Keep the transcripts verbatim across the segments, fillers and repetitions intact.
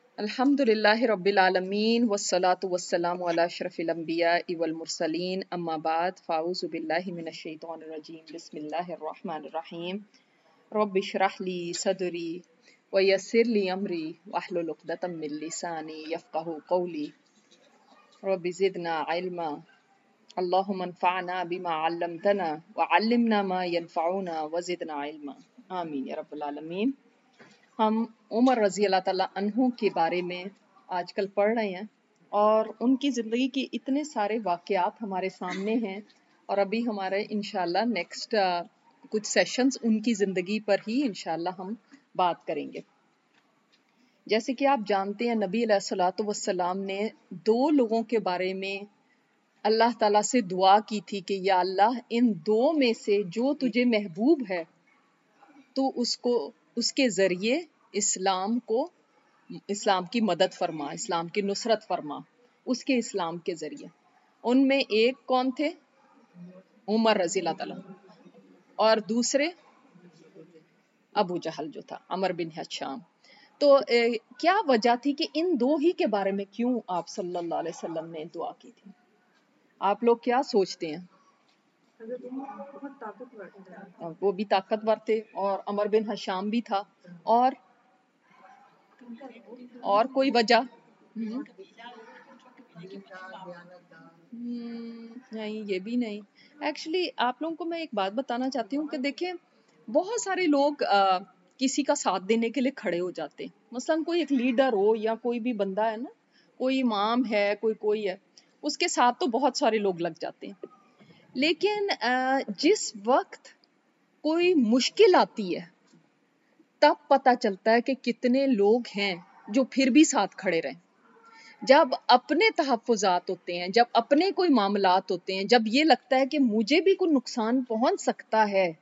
الحمدللہ رب العالمین والصلاة والسلام علی اشرف الانبیاء والمرسلین اما بعد فاعوذ باللہ من الشیطان الرجیم بسم اللہ الرحمن الرحیم رب اشرح لی صدری ویسر لی امری واحلل عقدۃ من لسانی یفقہوا قولی رب زدنا علما اللہم انفعنا بما علمتنا وعلمنا ما ينفعنا وزدنا علما آمین یا رب العالمین۔ ہم عمر رضی اللہ تعالیٰ عنہ کے بارے میں آج کل پڑھ رہے ہیں اور ان کی زندگی کی اتنے سارے واقعات ہمارے سامنے ہیں، اور ابھی ہمارے انشاءاللہ نیکسٹ کچھ سیشنز ان کی زندگی پر ہی انشاءاللہ ہم بات کریں گے۔ جیسے کہ آپ جانتے ہیں نبی علیہ الصلوۃ والسلام نے دو لوگوں کے بارے میں اللہ تعالیٰ سے دعا کی تھی کہ یا اللہ ان دو میں سے جو تجھے محبوب ہے تو اس کو اس کے ذریعے اسلام کو اسلام کی مدد فرما، اسلام کی نصرت فرما، اس کے اسلام کے ذریعے۔ ان میں ایک کون تھے؟ عمر رضی اللہ تعالیٰ، اور دوسرے ابو جہل جو تھا، عمر بن ہشام۔ تو کیا وجہ تھی کہ ان دو ہی کے بارے میں کیوں آپ صلی اللہ علیہ وسلم نے دعا کی تھی؟ آپ لوگ کیا سوچتے ہیں؟ وہ بھی طاقتور تھے اور عمر بن ہشام بھی تھا، اور اور کوئی وجہ نہیں، یہ بھی نہیں۔ ایکچولی آپ لوگوں کو میں ایک بات بتانا چاہتی ہوں کہ دیکھیں بہت سارے لوگ آ, کسی کا ساتھ دینے کے لیے کھڑے ہو جاتے ہیں، مثلا کوئی ایک لیڈر ہو یا کوئی بھی بندہ ہے نا، کوئی امام ہے، کوئی کوئی ہے، اس کے ساتھ تو بہت سارے لوگ لگ جاتے ہیں، لیکن جس وقت کوئی مشکل آتی ہے تب پتہ چلتا ہے کہ کتنے لوگ ہیں جو پھر بھی ساتھ کھڑے رہیں۔ جب اپنے تحفظات ہوتے ہیں، جب اپنے کوئی معاملات ہوتے ہیں، جب یہ لگتا ہے کہ مجھے بھی کوئی نقصان پہنچ سکتا ہے،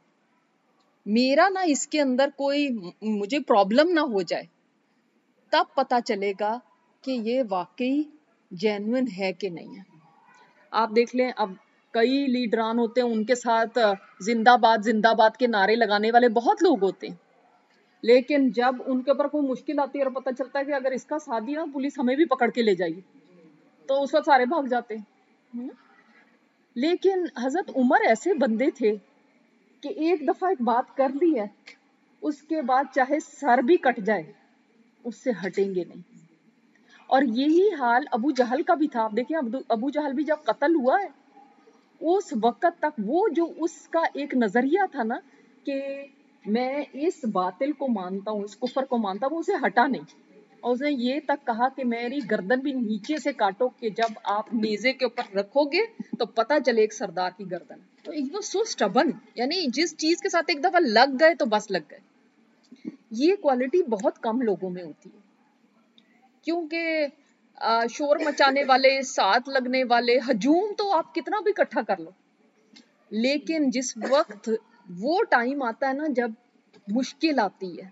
میرا نہ اس کے اندر کوئی مجھے پرابلم نہ ہو جائے، تب پتہ چلے گا کہ یہ واقعی جینوئن ہے کہ نہیں ہے۔ آپ دیکھ لیں اب کئی لیڈران ہوتے ہیں، ان کے ساتھ زندہ باد زندہ باد کے نعرے لگانے والے بہت لوگ ہوتے ہیں، لیکن جب ان کے اوپر کوئی مشکل آتی ہے اور پتہ چلتا ہے کہ اگر اس کا ساتھ دیا پولیس ہمیں بھی پکڑ کے لے جائے گی، تو اس وقت سارے بھاگ جاتے ہیں۔ لیکن حضرت عمر ایسے بندے تھے کہ ایک دفعہ ایک بات کر لی ہے، اس کے بعد چاہے سر بھی کٹ جائے اس سے ہٹیں گے نہیں۔ اور یہی حال ابو جہل کا بھی تھا۔ آپ دیکھیں ابو جہل بھی جب قتل ہوا ہے اس وقت تک وہ جو اس کا ایک نظریہ تھا نا کہ میں اس باطل کو مانتا ہوں، اس کفر کو مانتا ہوں، وہ اسے ہٹا نہیں، اور اس نے یہ تک کہا کہ میری گردن بھی نیچے سے کاٹو کہ جب آپ نیزے کے اوپر رکھو گے تو پتہ چلے ایک سردار کی گردن۔ تو ایک وہ سو سٹبن، یعنی جس چیز کے ساتھ ایک دفعہ لگ گئے تو بس لگ گئے۔ یہ کوالٹی بہت کم لوگوں میں ہوتی ہے، کیونکہ شور مچانے والے، ساتھ لگنے والے، ہجوم تو آپ کتنا بھی اکٹھا کر لو، لیکن جس وقت وہ ٹائم آتا ہے نا جب مشکل آتی ہے،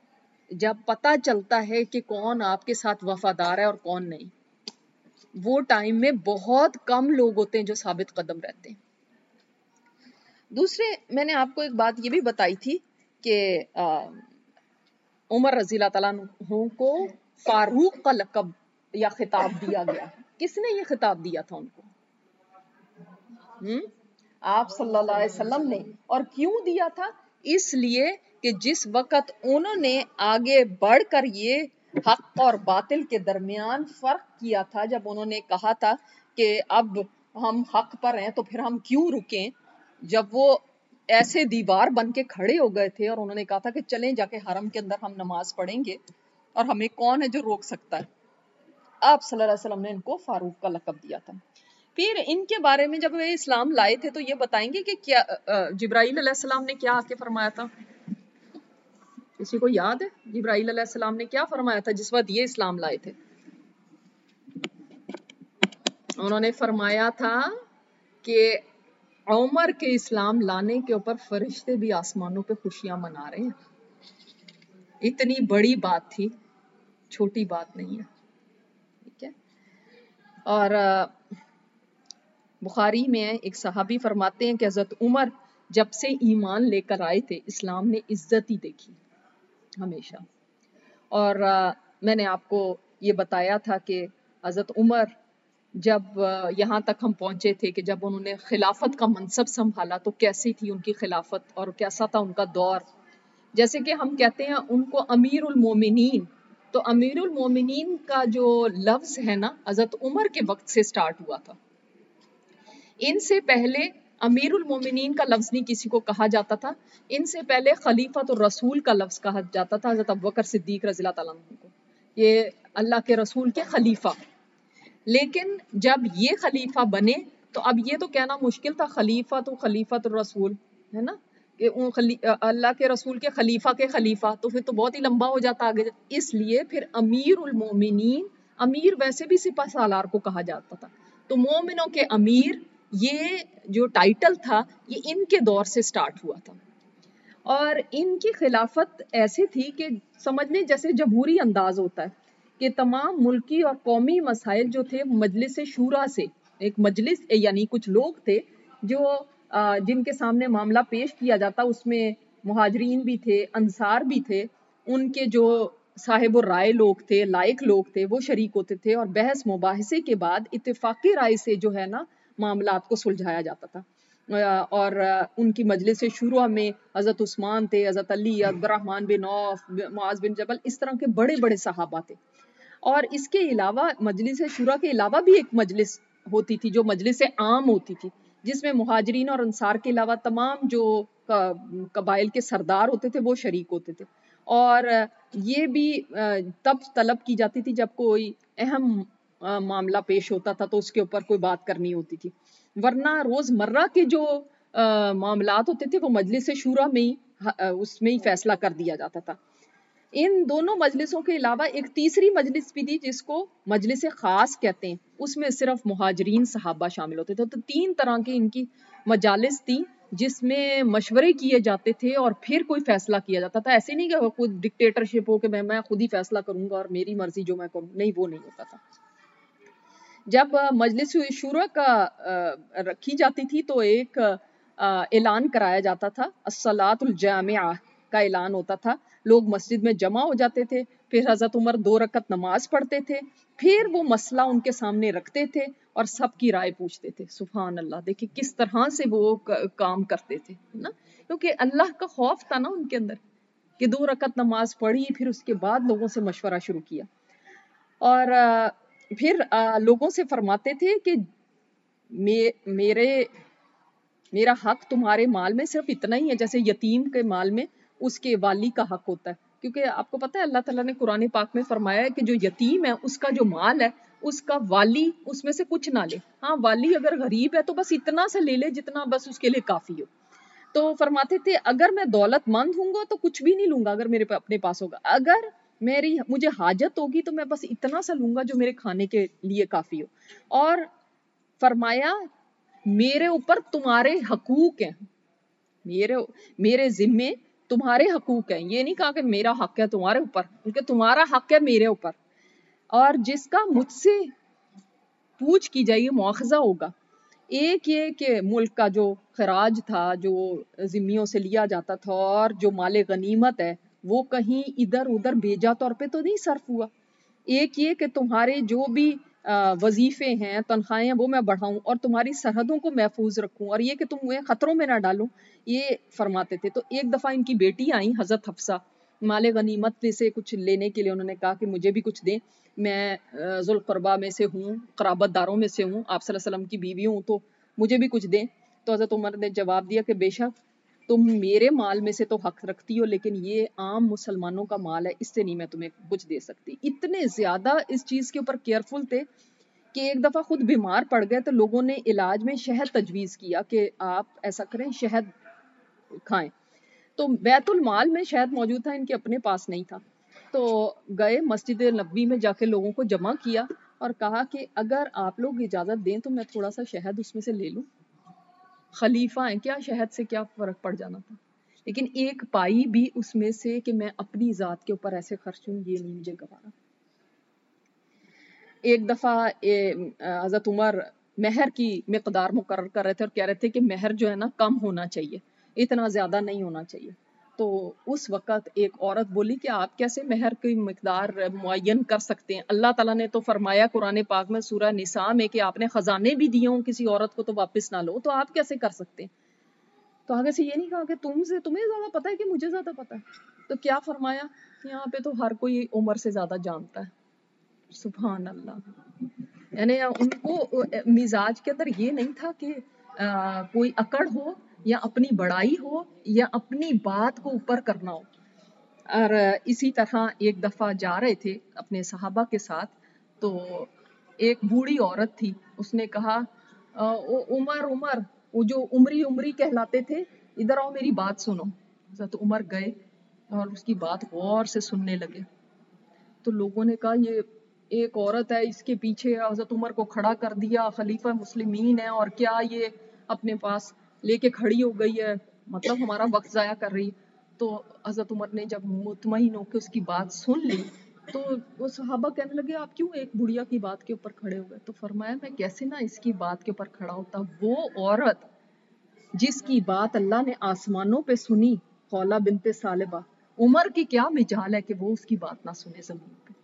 جب پتہ چلتا ہے کہ کون آپ کے ساتھ وفادار ہے اور کون نہیں، وہ ٹائم میں بہت کم لوگ ہوتے ہیں جو ثابت قدم رہتے ہیں۔ دوسرے میں نے آپ کو ایک بات یہ بھی بتائی تھی کہ عمر رضی اللہ تعالیٰ عنہ کو فاروق کا لقب یا خطاب دیا گیا۔ کس نے یہ خطاب دیا تھا ان کو؟ آپ صلی اللہ علیہ وسلم نے۔ اور کیوں دیا تھا؟ اس لیے کہ جس وقت انہوں نے آگے بڑھ کر یہ حق اور باطل کے درمیان فرق کیا تھا، جب انہوں نے کہا تھا کہ اب ہم حق پر ہیں تو پھر ہم کیوں رکیں، جب وہ ایسے دیوار بن کے کھڑے ہو گئے تھے اور انہوں نے کہا تھا کہ چلیں جا کے حرم کے اندر ہم نماز پڑھیں گے اور ہمیں کون ہے جو روک سکتا ہے، آپ صلی اللہ علیہ وسلم نے ان کو فاروق کا لقب دیا تھا۔ پھر ان کے بارے میں جب وہ اسلام لائے تھے تو یہ بتائیں گے کہ کیا جبرائیل علیہ السلام نے کیا آ کے فرمایا تھا؟ کسی کو یاد ہے جبرائیل علیہ السلام نے کیا فرمایا تھا جس وقت یہ اسلام لائے تھے؟ انہوں نے فرمایا تھا کہ عمر کے اسلام لانے کے اوپر فرشتے بھی آسمانوں پہ خوشیاں منا رہے ہیں۔ اتنی بڑی بات تھی، چھوٹی بات نہیں ہے، ٹھیک ہے۔ اور بخاری میں ایک صحابی فرماتے ہیں کہ حضرت عمر جب سے ایمان لے کر آئے تھے اسلام نے عزت ہی دیکھی ہمیشہ۔ اور میں نے آپ کو یہ بتایا تھا کہ حضرت عمر جب یہاں تک ہم پہنچے تھے کہ جب انہوں نے خلافت کا منصب سنبھالا تو کیسی تھی ان کی خلافت اور کیسا تھا ان کا دور. جیسے کہ ہم کہتے ہیں ان کو امیر المومنین، تو امیر المومنین کا جو لفظ ہے نا حضرت عمر کے وقت سے سٹارٹ ہوا تھا. ان سے پہلے امیر المومنین کا لفظ نہیں کسی کو کہا جاتا تھا. ان سے پہلے خلیفۃ الرسول کا لفظ کہا جاتا تھا حضرت ابوبکر صدیق رضی اللہ تعالیٰ عنہ کو، یہ اللہ کے رسول کے خلیفہ. لیکن جب یہ خلیفہ بنے تو اب یہ تو کہنا مشکل تھا خلیفہ تو خلیفۃ الرسول ہے نا، کہ ان خلی... اللہ کے رسول کے خلیفہ کے خلیفہ، تو پھر تو بہت ہی لمبا ہو جاتا آگے. اس لیے پھر امیر المومنین، امیر ویسے بھی سپہ سالار کو کہا جاتا تھا، تو مومنوں کے امیر یہ جو ٹائٹل تھا یہ ان کے دور سے سٹارٹ ہوا تھا. اور ان کی خلافت ایسے تھی کہ سمجھ لیں جیسے جمہوری انداز ہوتا ہے کہ تمام ملکی اور قومی مسائل جو تھے مجلس شورا سے، ایک مجلس یعنی کچھ لوگ تھے جو جن کے سامنے معاملہ پیش کیا جاتا، اس میں مہاجرین بھی تھے، انصار بھی تھے، ان کے جو صاحب الرائے لوگ تھے، لائق لوگ تھے، وہ شریک ہوتے تھے، اور بحث مباحثے کے بعد اتفاقی رائے سے جو ہے نا معاملات کو سلجھایا جاتا تھا. اور ان کی مجلس شورا میں حضرت عثمان تھے، حضرت علی، عبد الرحمن بن عوف، معاذ بن جبل، اس طرح کے بڑے بڑے صحابہ تھے. اور اس کے علاوہ مجلس شورا کے علاوہ بھی ایک مجلس ہوتی تھی جو مجلس عام ہوتی تھی، جس میں مہاجرین اور انصار کے علاوہ تمام جو قبائل کے سردار ہوتے تھے وہ شریک ہوتے تھے. اور یہ بھی تب طلب کی جاتی تھی جب کوئی اہم معاملہ پیش ہوتا تھا تو اس کے اوپر کوئی بات کرنی ہوتی تھی، ورنہ روز مرہ کے جو معاملات ہوتے تھے وہ مجلس شورا میں ہی اس میں ہی فیصلہ کر دیا جاتا تھا. ان دونوں مجلسوں کے علاوہ ایک تیسری مجلس بھی تھی جس کو مجلس خاص کہتے ہیں، اس میں صرف مہاجرین صحابہ شامل ہوتے تھے. تو تین طرح کی ان کی مجالس تھی جس میں مشورے کیے جاتے تھے اور پھر کوئی فیصلہ کیا جاتا تھا. ایسے نہیں کہ کوئی ڈکٹیٹرشپ ہو کہ میں میں خود ہی فیصلہ کروں گا اور میری مرضی جو میں کروں، نہیں، وہ نہیں ہوتا تھا. جب مجلس شورا کا رکھی جاتی تھی تو ایک اعلان کرایا جاتا تھا، الصلاۃ الجامعہ کا اعلان ہوتا تھا. لوگ مسجد میں جمع ہو جاتے تھے، پھر حضرت عمر دو رکعت نماز پڑھتے تھے، پھر وہ مسئلہ ان کے سامنے رکھتے تھے اور سب کی رائے پوچھتے تھے. سبحان اللہ، دیکھیں کس طرح سے وہ کام کرتے تھے نا، کیونکہ اللہ کا خوف تھا نا ان کے اندر کہ دو رکعت نماز پڑھی، پھر اس کے بعد لوگوں سے مشورہ شروع کیا. اور پھر لوگوں سے فرماتے تھے کہ میرے میرا حق تمہارے مال میں صرف اتنا ہی ہے جیسے یتیم کے مال میں اس کے والی کا حق ہوتا ہے. کیونکہ آپ کو پتہ ہے اللہ تعالیٰ نے قرآن پاک میں فرمایا ہے کہ جو یتیم ہے اس کا جو مال ہے اس کا والی اس میں سے کچھ نہ لے. ہاں، والی اگر غریب ہے تو بس اتنا سا لے لے جتنا بس اس کے لیے کافی ہو. تو فرماتے تھے اگر میں دولت مند ہوں گا تو کچھ بھی نہیں لوں گا اگر میرے اپنے پاس ہوگا، اگر میری مجھے حاجت ہوگی تو میں بس اتنا سا لوں گا جو میرے کھانے کے لیے کافی ہو. اور فرمایا میرے اوپر تمہارے حقوق ہیں، میرے میرے ذمے تمہارے حقوق ہیں. یہ نہیں کہا کہ میرا حق ہے تمہارے اوپر، بلکہ تمہارا حق ہے میرے اوپر، اور جس کا مجھ سے پوچھ کی جائے مواخذہ ہوگا. ایک یہ کہ ملک کا جو خراج تھا جو ذمیوں سے لیا جاتا تھا اور جو مال غنیمت ہے وہ کہیں ادھر ادھر بھیجا طور پہ تو نہیں صرف ہوا. ایک یہ کہ تمہارے جو بھی وظیفے ہیں، تنخواہیں ہیں، وہ میں بڑھاؤں اور تمہاری سرحدوں کو محفوظ رکھوں، اور یہ کہ تم انہیں خطروں میں نہ ڈالوں، یہ فرماتے تھے. تو ایک دفعہ ان کی بیٹی آئیں حضرت حفصہ، مال غنیمت سے کچھ لینے کے لیے، انہوں نے کہا کہ مجھے بھی کچھ دیں، میں ذو القربہ میں سے ہوں، قرابت داروں میں سے ہوں، آپ صلی اللہ علیہ وسلم کی بیوی ہوں، تو مجھے بھی کچھ دیں. تو حضرت عمر نے جواب دیا کہ بے شک تم میرے مال میں سے تو حق رکھتی ہو، لیکن یہ عام مسلمانوں کا مال ہے، اس سے نہیں میں تمہیں کچھ دے سکتی. اتنے زیادہ اس چیز کے اوپر کیئرفل تھے کہ ایک دفعہ خود بیمار پڑ گئے تو لوگوں نے علاج میں شہد تجویز کیا کہ آپ ایسا کریں شہد کھائیں. تو بیت المال میں شہد موجود تھا، ان کے اپنے پاس نہیں تھا. تو گئے مسجد نبوی میں جا کے لوگوں کو جمع کیا اور کہا کہ اگر آپ لوگ اجازت دیں تو میں تھوڑا سا شہد اس میں سے لے لوں. خلیفہ ہیں، کیا شہد سے کیا فرق پڑ جانا تھا، لیکن ایک پائی بھی اس میں سے کہ میں اپنی ذات کے اوپر ایسے خرچ ہوں، یہ نہیں مجھے گوارا. ایک دفعہ حضرت عمر مہر کی مقدار مقرر کر رہے تھے اور کہہ رہے تھے کہ مہر جو ہے نا کم ہونا چاہیے، اتنا زیادہ نہیں ہونا چاہیے. تو اس وقت ایک عورت بولی کہ آپ کیسے مہر کی مقدار معین کر سکتے ہیں؟ اللہ تعالیٰ نے تو فرمایا قرآن پاک میں سورہ نساء میں کہ آپ نے خزانے بھی دیے ہوں کسی عورت کو تو واپس نہ لو، تو آپ کیسے کر سکتے ہیں؟ تو آگے سے یہ نہیں کہا کہ تم سے تمہیں زیادہ پتہ ہے کہ مجھے زیادہ پتہ ہے، تو کیا فرمایا؟ یہاں پہ تو ہر کوئی عمر سے زیادہ جانتا ہے۔ سبحان اللہ، یعنی ان کو مزاج کے اندر یہ نہیں تھا کہ آ, کوئی اکڑ ہو یا اپنی بڑائی ہو یا اپنی بات کو اوپر کرنا ہو۔ اور اسی طرح ایک دفعہ جا رہے تھے اپنے صحابہ کے ساتھ، تو ایک بوڑھی عورت تھی، اس نے کہا او عمر عمر، وہ جو عمری عمری کہلاتے تھے، ادھر آؤ میری بات سنو۔ حضرت عمر گئے اور اس کی بات غور سے سننے لگے، تو لوگوں نے کہا یہ ایک عورت ہے، اس کے پیچھے حضرت عمر کو کھڑا کر دیا، خلیفہ مسلمین ہے اور کیا یہ اپنے پاس لے کے کھڑی ہو گئی ہے، مطلب ہمارا وقت ضائع کر رہی۔ تو حضرت عمر نے جب مطمئن ہو کے اس کی بات سن لی تو وہ صحابہ کہنے لگے آپ کیوں ایک بڑھیا کی بات کے اوپر کھڑے ہو گئے؟ تو فرمایا میں کیسے نہ اس کی بات کے اوپر کھڑا ہوتا، وہ عورت جس کی بات اللہ نے آسمانوں پہ سنی، خولہ بنت ثعلبہ، عمر کی کیا مجال ہے کہ وہ اس کی بات نہ سنے زمین پہ؟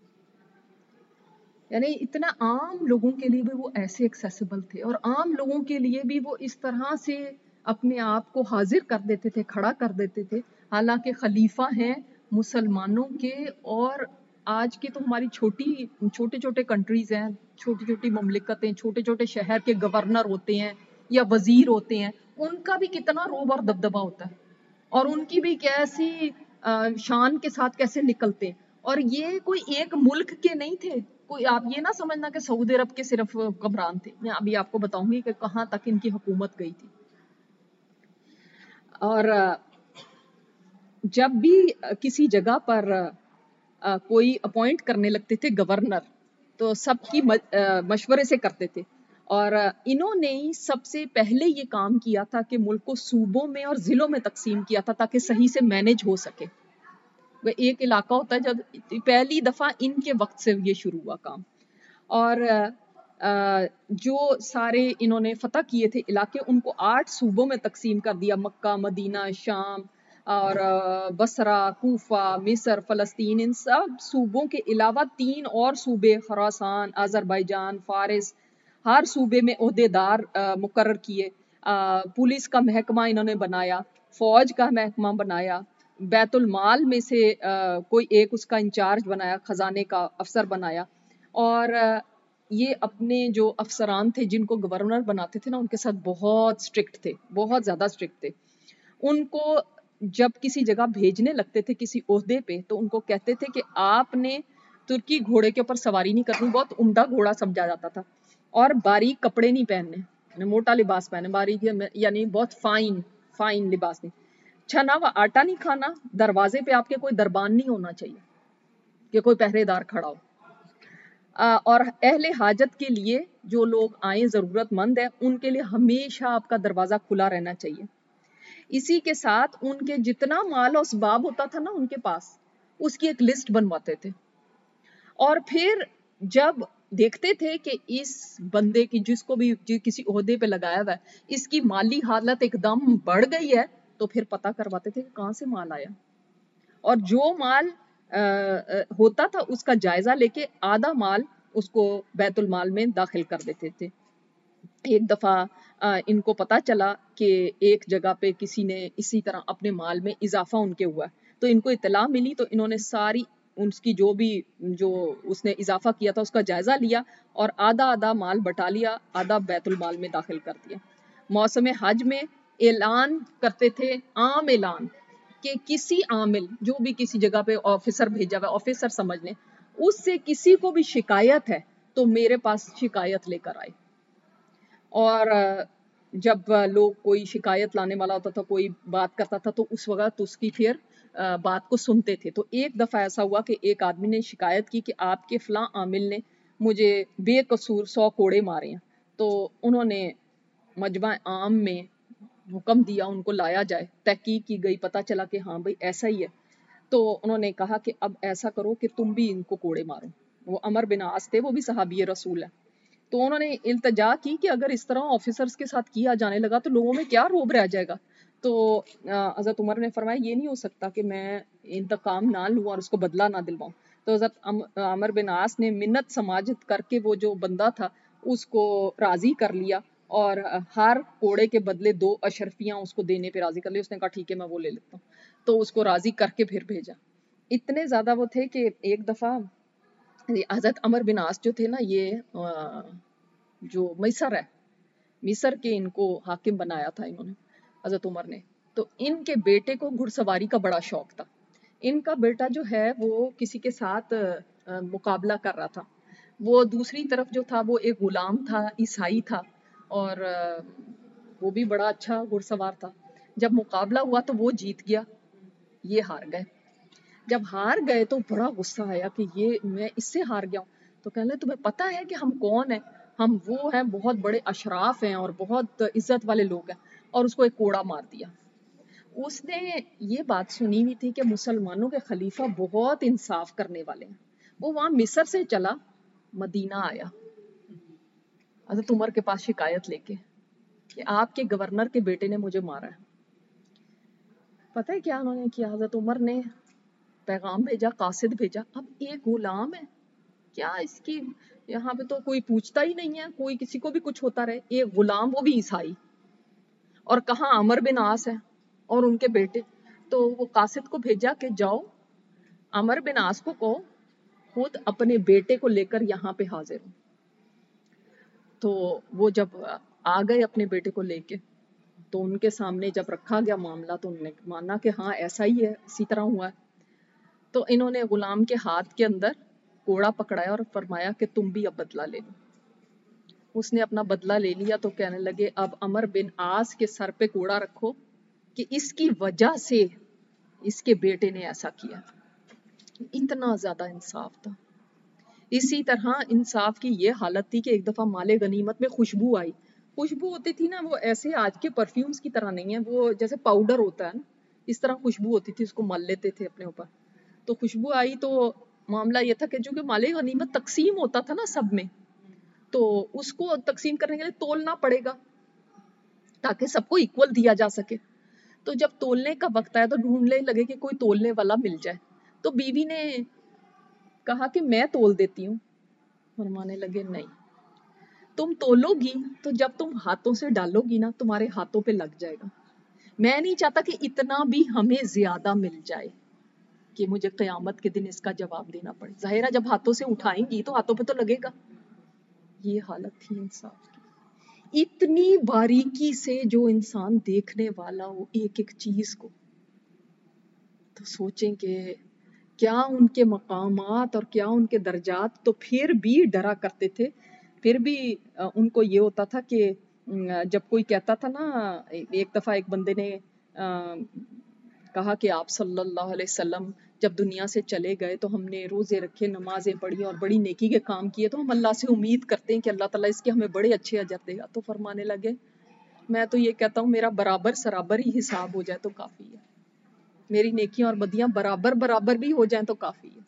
یعنی اتنا عام لوگوں کے لیے بھی وہ ایسے ایکسیسیبل تھے، اور عام لوگوں کے لیے بھی وہ اس طرح سے اپنے آپ کو حاضر کر دیتے تھے، کھڑا کر دیتے تھے، حالانکہ خلیفہ ہیں مسلمانوں کے۔ اور آج کی تو ہماری چھوٹی چھوٹے چھوٹے کنٹریز ہیں، چھوٹی چھوٹی مملکتیں، چھوٹے چھوٹے شہر کے گورنر ہوتے ہیں یا وزیر ہوتے ہیں، ان کا بھی کتنا روب اور دبدبہ ہوتا ہے، اور ان کی بھی کیسی شان کے ساتھ کیسے نکلتے ہیں۔ اور یہ کوئی ایک ملک کے نہیں تھے، کوئی آپ یہ نہ سمجھنا کہ سعودی عرب کے صرف حکمران تھے، میں ابھی آپ کو بتاؤں گی کہ کہاں تک ان کی حکومت گئی تھی۔ اور جب بھی کسی جگہ پر کوئی اپوائنٹ کرنے لگتے تھے گورنر، تو سب کی مشورے سے کرتے تھے، اور انہوں نے سب سے پہلے یہ کام کیا تھا کہ ملک کو صوبوں میں اور ضلعوں میں تقسیم کیا تھا تاکہ صحیح سے مینج ہو سکے۔ وہ ایک علاقہ ہوتا ہے، جب پہلی دفعہ ان کے وقت سے یہ شروع ہوا کام، اور جو سارے انہوں نے فتح کیے تھے علاقے، ان کو آٹھ صوبوں میں تقسیم کر دیا، مکہ، مدینہ، شام اور بصرہ، کوفہ، مصر، فلسطین، ان سب صوبوں کے علاوہ تین اور صوبے، خراسان، آذربائیجان، فارس، ہر صوبے میں عہدے دار مقرر کیے، پولیس کا محکمہ انہوں نے بنایا، فوج کا محکمہ بنایا، بیت المال میں سے کوئی ایک اس کا انچارج بنایا، خزانے کا افسر بنایا، اور یہ اپنے جو افسران تھے جن کو گورنر بناتے تھے نا، ان کے ساتھ بہت سٹرکٹ تھے، بہت زیادہ سٹرکٹ تھے۔ ان کو جب کسی جگہ بھیجنے لگتے تھے کسی عہدے پہ، تو ان کو کہتے تھے کہ آپ نے ترکی گھوڑے کے اوپر سواری نہیں کرنی، بہت عمدہ گھوڑا سمجھا جاتا تھا، اور باریک کپڑے نہیں پہننے، موٹا لباس پہنے، باریک یعنی بہت فائن فائن لباس نہیں، چھنا و آٹا نہیں کھانا، دروازے پہ آپ کے کوئی دربان نہیں ہونا چاہیے کہ کوئی پہرے دار کھڑا ہو، اور اہل حاجت کے لیے جو لوگ آئیں ضرورت مند ہیں ان کے لیے ہمیشہ آپ کا دروازہ کھلا رہنا چاہیے۔ اسی کے ساتھ ان کے جتنا مال و اسباب ہوتا تھا نا ان کے پاس، اس کی ایک لسٹ بنواتے تھے، اور پھر جب دیکھتے تھے کہ اس بندے کی، جس کو بھی کسی عہدے پہ لگایا ہوا ہے، اس کی مالی حالت ایک دم بڑھ گئی ہے، تو پھر پتہ کرواتے تھے کہ کہاں سے مال آیا، اور جو مال ہوتا تھا اس کا جائزہ لے کے آدھا مال اس کو بیت المال میں داخل کر دیتے تھے۔ ایک دفعہ ان کو پتا چلا کہ ایک جگہ پہ کسی نے اسی طرح اپنے مال میں اضافہ ان کے ہوا، تو ان کو اطلاع ملی، تو انہوں نے ساری اس کی جو بھی جو اس نے اضافہ کیا تھا اس کا جائزہ لیا، اور آدھا آدھا مال بٹا لیا، آدھا بیت المال میں داخل کر دیا۔ موسم حج میں اعلان کرتے تھے، عام اعلان، کہ کسی عامل جو بھی کسی جگہ پہ آفیسر بھیجا ہوا، آفیسر سمجھ لیں، اس سے کسی کو بھی شکایت ہے تو میرے پاس شکایت لے کر آئے۔ اور جب لوگ کوئی شکایت لانے والا ہوتا تھا، کوئی بات کرتا تھا، تو اس وقت اس کی پھر بات کو سنتے تھے۔ تو ایک دفعہ ایسا ہوا کہ ایک آدمی نے شکایت کی کہ آپ کے فلاں عامل نے مجھے بے قصور سو کوڑے مارے ہیں، تو انہوں نے مجمع عام میں حکم دیا ان کو لایا جائے، تحقیق کی گئی، پتہ چلا کہ ہاں بھئی ایسا ہی ہے، تو انہوں نے کہا کہ اب ایسا کرو کہ تم بھی ان کو کوڑے مارو۔ وہ عمر بن عاص تھے، وہ بھی صحابی رسول ہے، تو انہوں نے التجا کی کہ اگر اس طرح آفیسرز کے ساتھ کیا جانے لگا تو لوگوں میں کیا روب رہ جائے گا، تو حضرت عمر نے فرمایا یہ نہیں ہو سکتا کہ میں انتقام نہ لوں اور اس کو بدلہ نہ دلواؤں. تو حضرت عمر بن عاص نے منت سماجت کر کے وہ جو بندہ تھا اس کو راضی کر لیا اور ہر کوڑے کے بدلے دو اشرفیاں اس کو دینے پہ راضی کر لی. اس نے کہا ٹھیک ہے میں وہ لے لیتا ہوں. تو اس کو راضی کر کے پھر بھیجا. اتنے زیادہ وہ تھے کہ ایک دفعہ حضرت عمر بن عاص جو تھے نا، یہ جو مصر ہے، مصر کے ان کو حاکم بنایا تھا انہوں نے حضرت عمر نے. تو ان کے بیٹے کو گھڑ سواری کا بڑا شوق تھا. ان کا بیٹا جو ہے وہ کسی کے ساتھ مقابلہ کر رہا تھا. وہ دوسری طرف جو تھا وہ ایک غلام تھا، عیسائی تھا، اور وہ بھی بڑا اچھا گھڑ سوار تھا. جب مقابلہ ہوا تو وہ جیت گیا، یہ ہار گئے. جب ہار گئے تو بڑا غصہ آیا کہ یہ میں اس سے ہار گیا ہوں. تو کہنے لگے تمہیں پتہ ہے کہ ہم کون ہیں؟ ہم وہ ہیں، بہت بڑے اشراف ہیں اور بہت عزت والے لوگ ہیں. اور اس کو ایک کوڑا مار دیا. اس نے یہ بات سنی ہوئی تھی کہ مسلمانوں کے خلیفہ بہت انصاف کرنے والے ہیں. وہ وہاں مصر سے چلا مدینہ آیا حضرت عمر کے پاس شکایت لے کے کہ آپ کے گورنر کے بیٹے نے مجھے مارا ہے. پتہ ہے کیا انہوں نے کیا؟ حضرت عمر نے پیغام بھیجا، قاصد بھیجا. اب ایک غلام ہے، کیا اس کی یہاں پہ تو کوئی پوچھتا ہی نہیں ہے، کوئی کسی کو بھی کچھ ہوتا رہے. ایک غلام، وہ بھی عیسائی، اور کہاں عمر بن عاص ہے اور ان کے بیٹے. تو وہ قاصد کو بھیجا کہ جاؤ عمر بن عاص کو کہو خود اپنے بیٹے کو لے کر یہاں پہ حاضر ہوں. تو وہ جب آ گئے اپنے بیٹے کو لے کے، تو ان کے سامنے جب رکھا گیا معاملہ تو انہوں نے مانا کہ ہاں ایسا ہی ہے، اسی طرح ہوا ہے. تو انہوں نے غلام کے ہاتھ کے اندر کوڑا پکڑایا اور فرمایا کہ تم بھی اب بدلہ لے لو. اس نے اپنا بدلہ لے لیا. تو کہنے لگے اب عمر بن عاص کے سر پہ کوڑا رکھو کہ اس کی وجہ سے اس کے بیٹے نے ایسا کیا. اتنا زیادہ انصاف تھا. اسی طرح انصاف کی یہ حالت تھی کہ ایک دفعہ مال غنیمت میں خوشبو آئی. خوشبو ہوتی تھی نا، وہ ایسے آج کے پرفیومز کی طرح نہیں ہے، وہ جیسے پاؤڈر ہوتا ہے نا، اس طرح خوشبو ہوتی تھی، اس کو مل لیتے تھے اپنے اوپر. تو خوشبو آئی تو معاملہ یہ تھا کہ جو کہ مال غنیمت تقسیم ہوتا تھا نا سب میں، تو اس کو تقسیم کرنے کے لیے تولنا پڑے گا تاکہ سب کو ایکول دیا جا سکے. تو جب تولنے کا وقت آیا تو ڈھونڈنے لگے کہ کوئی تولنے والا مل جائے. تو بیوی نے کہا کہ میں تول دیتی ہوں. فرمانے لگے نہیں، تم تولو گی تو جب تم ہاتھوں سے ڈالو گی نا تمہارے ہاتھوں پہ لگ جائے گا. میں نہیں چاہتا کہ اتنا بھی ہمیں زیادہ مل جائے کہ مجھے قیامت کے دن اس کا جواب دینا پڑے. ظاہرہ جب ہاتھوں سے اٹھائیں گی تو ہاتھوں پہ تو لگے گا. یہ حالت تھی انصاف کی. اتنی باریکی سے جو انسان دیکھنے والا ہو ایک ایک چیز کو، تو سوچیں کہ کیا ان کے مقامات اور کیا ان کے درجات. تو پھر بھی ڈرا کرتے تھے. پھر بھی ان کو یہ ہوتا تھا کہ جب کوئی کہتا تھا نا، ایک دفعہ ایک بندے نے کہا کہ آپ صلی اللہ علیہ وسلم جب دنیا سے چلے گئے تو ہم نے روزے رکھے، نمازیں پڑھی اور بڑی نیکی کے کام کیے، تو ہم اللہ سے امید کرتے ہیں کہ اللہ تعالیٰ اس کے ہمیں بڑے اچھے اجر دے گا. تو فرمانے لگے میں تو یہ کہتا ہوں میرا برابر سرابر ہی حساب ہو جائے تو کافی ہے، میری نیکیاں اور بدیاں برابر برابر بھی ہو جائیں تو کافی ہے.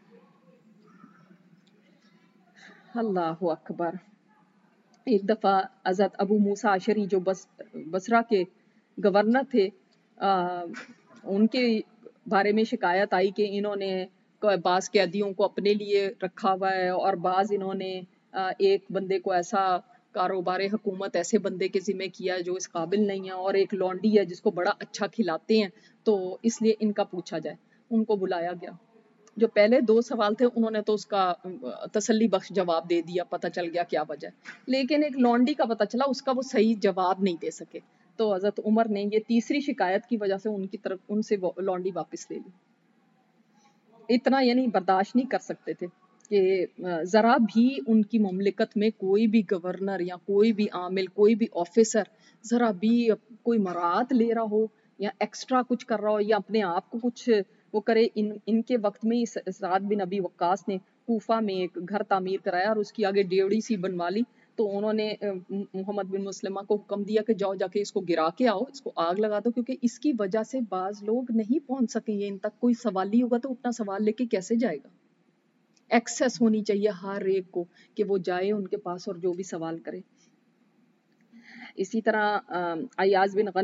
اللہ اکبر. ایک دفعہ حضرت ابو موسیٰ اشعری جو بس بصرہ کے گورنر تھے، ان کے بارے میں شکایت آئی کہ انہوں نے بعض قیدیوں کو اپنے لیے رکھا ہوا ہے اور بعض انہوں نے ایک بندے کو ایسا کاروبار حکومت ایسے بندے کے ذمہ کیا جو اس قابل نہیں ہے، اور ایک لونڈی ہے جس کو بڑا اچھا کھلاتے ہیں، تو اس لیے ان کا پوچھا جائے. ان کو بلایا گیا. جو پہلے دو سوال تھے انہوں نے تو اس کا تسلی بخش جواب دے دیا، پتہ چل گیا کیا وجہ ہے. لیکن ایک لونڈی کا پتہ چلا اس کا وہ صحیح جواب نہیں دے سکے. تو حضرت عمر نے یہ تیسری شکایت کی وجہ سے ان کی طرف ان سے لونڈی واپس لے لی. اتنا یعنی برداشت نہیں کر سکتے تھے کہ ذرا بھی ان کی مملکت میں کوئی بھی گورنر یا کوئی بھی عامل، کوئی بھی آفیسر ذرا بھی کوئی مراعات لے رہا ہو یا ایکسٹرا کچھ کر رہا ہو یا اپنے آپ کو کچھ وہ کرے. ان ان کے وقت میں سعد بن ابی وقاص نے کوفہ میں ایک گھر تعمیر کرایا اور اس کی آگے ڈیوڑی سی بنوا لی. تو انہوں نے محمد بن مسلمہ کو حکم دیا کہ جاؤ جا کے اس کو گرا کے آؤ، اس کو آگ لگا دو، کیونکہ اس کی وجہ سے بعض لوگ نہیں پہنچ سکیں گے ان تک. کوئی سوالی ہوگا تو اتنا سوال لے کے کیسے جائے گا؟ ایکسیس ہونی چاہیے ہر ایک کو کہ وہ جائے ان کے پاس اور جو بھی سوال کرے. اسی طرح ایاز بن غنم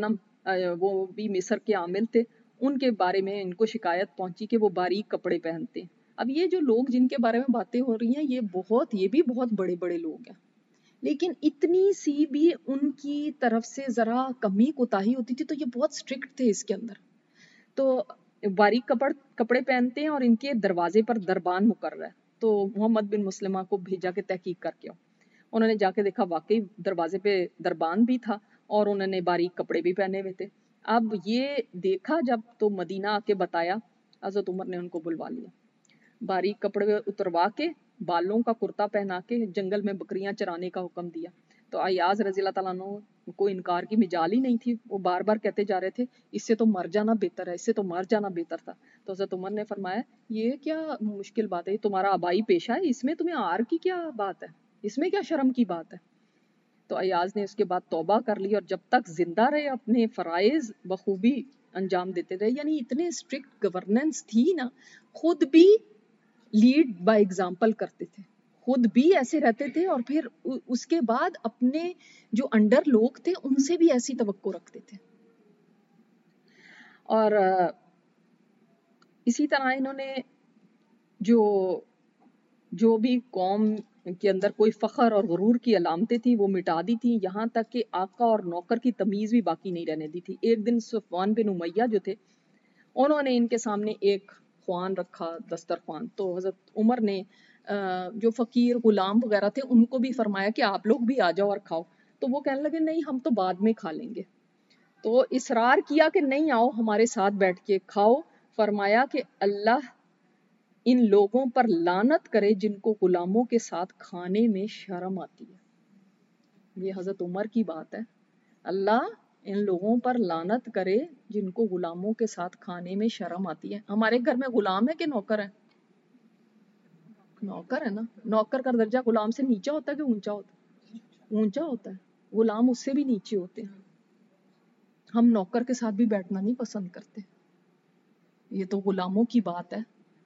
وہ بھی مصر کے عامل تھے، ان کے بارے میں ان کو شکایت پہنچی کہ وہ باریک کپڑے پہنتے ہیں۔ اب یہ جو لوگ جن کے بارے میں باتیں ہو رہی ہیں، یہ بہت یہ بھی بہت بڑے بڑے لوگ ہیں، لیکن اتنی سی بھی ان کی طرف سے ذرا کمی کوتاہی ہوتی تھی تو یہ بہت اسٹرکٹ تھے اس کے اندر۔ تو باریک کپڑ کپڑے پہنتے ہیں اور ان کے دروازے پر دربان مقرر ہے، تو محمد بن مسلمہ کو بھیجا کہ تحقیق کر کے آؤ۔ انہوں نے جا کے دیکھا واقعی دروازے پہ دربان بھی تھا اور انہوں نے باریک کپڑے بھی پہنے ہوئے تھے۔ اب یہ دیکھا جب تو مدینہ آ کے بتایا، حضرت عمر نے ان کو بلوا لیا، باریک کپڑے اتروا کے بالوں کا کرتا پہنا کے جنگل میں بکریاں چرانے کا حکم دیا۔ تو ایاز رضی اللہ تعالیٰ عنہ کو انکار کی مجال ہی نہیں تھی، وہ بار بار کہتے جا رہے تھے اس سے تو مر جانا بہتر ہے، اس سے تو مر جانا بہتر تھا۔ تو حضرت عمر نے فرمایا یہ کیا مشکل بات ہے، یہ تمہارا آبائی پیشہ ہے، اس میں تمہیں آر کی کیا بات ہے، اس میں کیا شرم کی بات ہے۔ تو ایاز نے اس کے بعد توبہ کر لی اور جب تک زندہ رہے اپنے فرائض بخوبی انجام دیتے رہے، یعنی اتنے اسٹرکٹ گورننس تھی نا، خود بھی لیڈ بائی ایگزامپل کرتے تھے، خود بھی ایسے رہتے تھے اور پھر اس کے بعد اپنے جو انڈر لوگ تھے ان سے بھی ایسی توقع رکھتے تھے۔ اور اسی طرح انہوں نے جو جو بھی قوم کے اندر کوئی فخر اور غرور کی علامتیں تھیں وہ مٹا دی تھیں، یہاں تک کہ آقا اور نوکر کی تمیز بھی باقی نہیں رہنے دی تھی۔ ایک دن صفوان بن امیہ جو تھے انہوں نے ان کے سامنے ایک خوان رکھا، دسترخوان، تو حضرت عمر نے جو فقیر غلام وغیرہ تھے ان کو بھی فرمایا کہ آپ لوگ بھی آ جاؤ اور کھاؤ، تو وہ کہنے لگے نہیں ہم تو بعد میں کھا لیں گے۔ تو اصرار کیا کہ نہیں آؤ ہمارے ساتھ بیٹھ کے کھاؤ۔ فرمایا کہ اللہ ان لوگوں پر لعنت کرے جن کو غلاموں کے ساتھ کھانے میں شرم آتی ہے۔ یہ حضرت عمر کی بات ہے، اللہ ان لوگوں پر لعنت کرے جن کو غلاموں کے ساتھ کھانے میں شرم آتی ہے۔ ہمارے گھر میں غلام ہے کہ نوکر ہے؟ نوکر ہے نا۔ نوکر کا درجہ غلام سے نیچا ہوتا ہے کہ اونچا ہوتا ہے؟ اونچا ہوتا ہے، غلام اس سے بھی نیچے ہوتے ہیں۔ ہم نوکر کے ساتھ بھی بیٹھنا نہیں پسند کرتے، یہ تو غلاموں کی بات ہے۔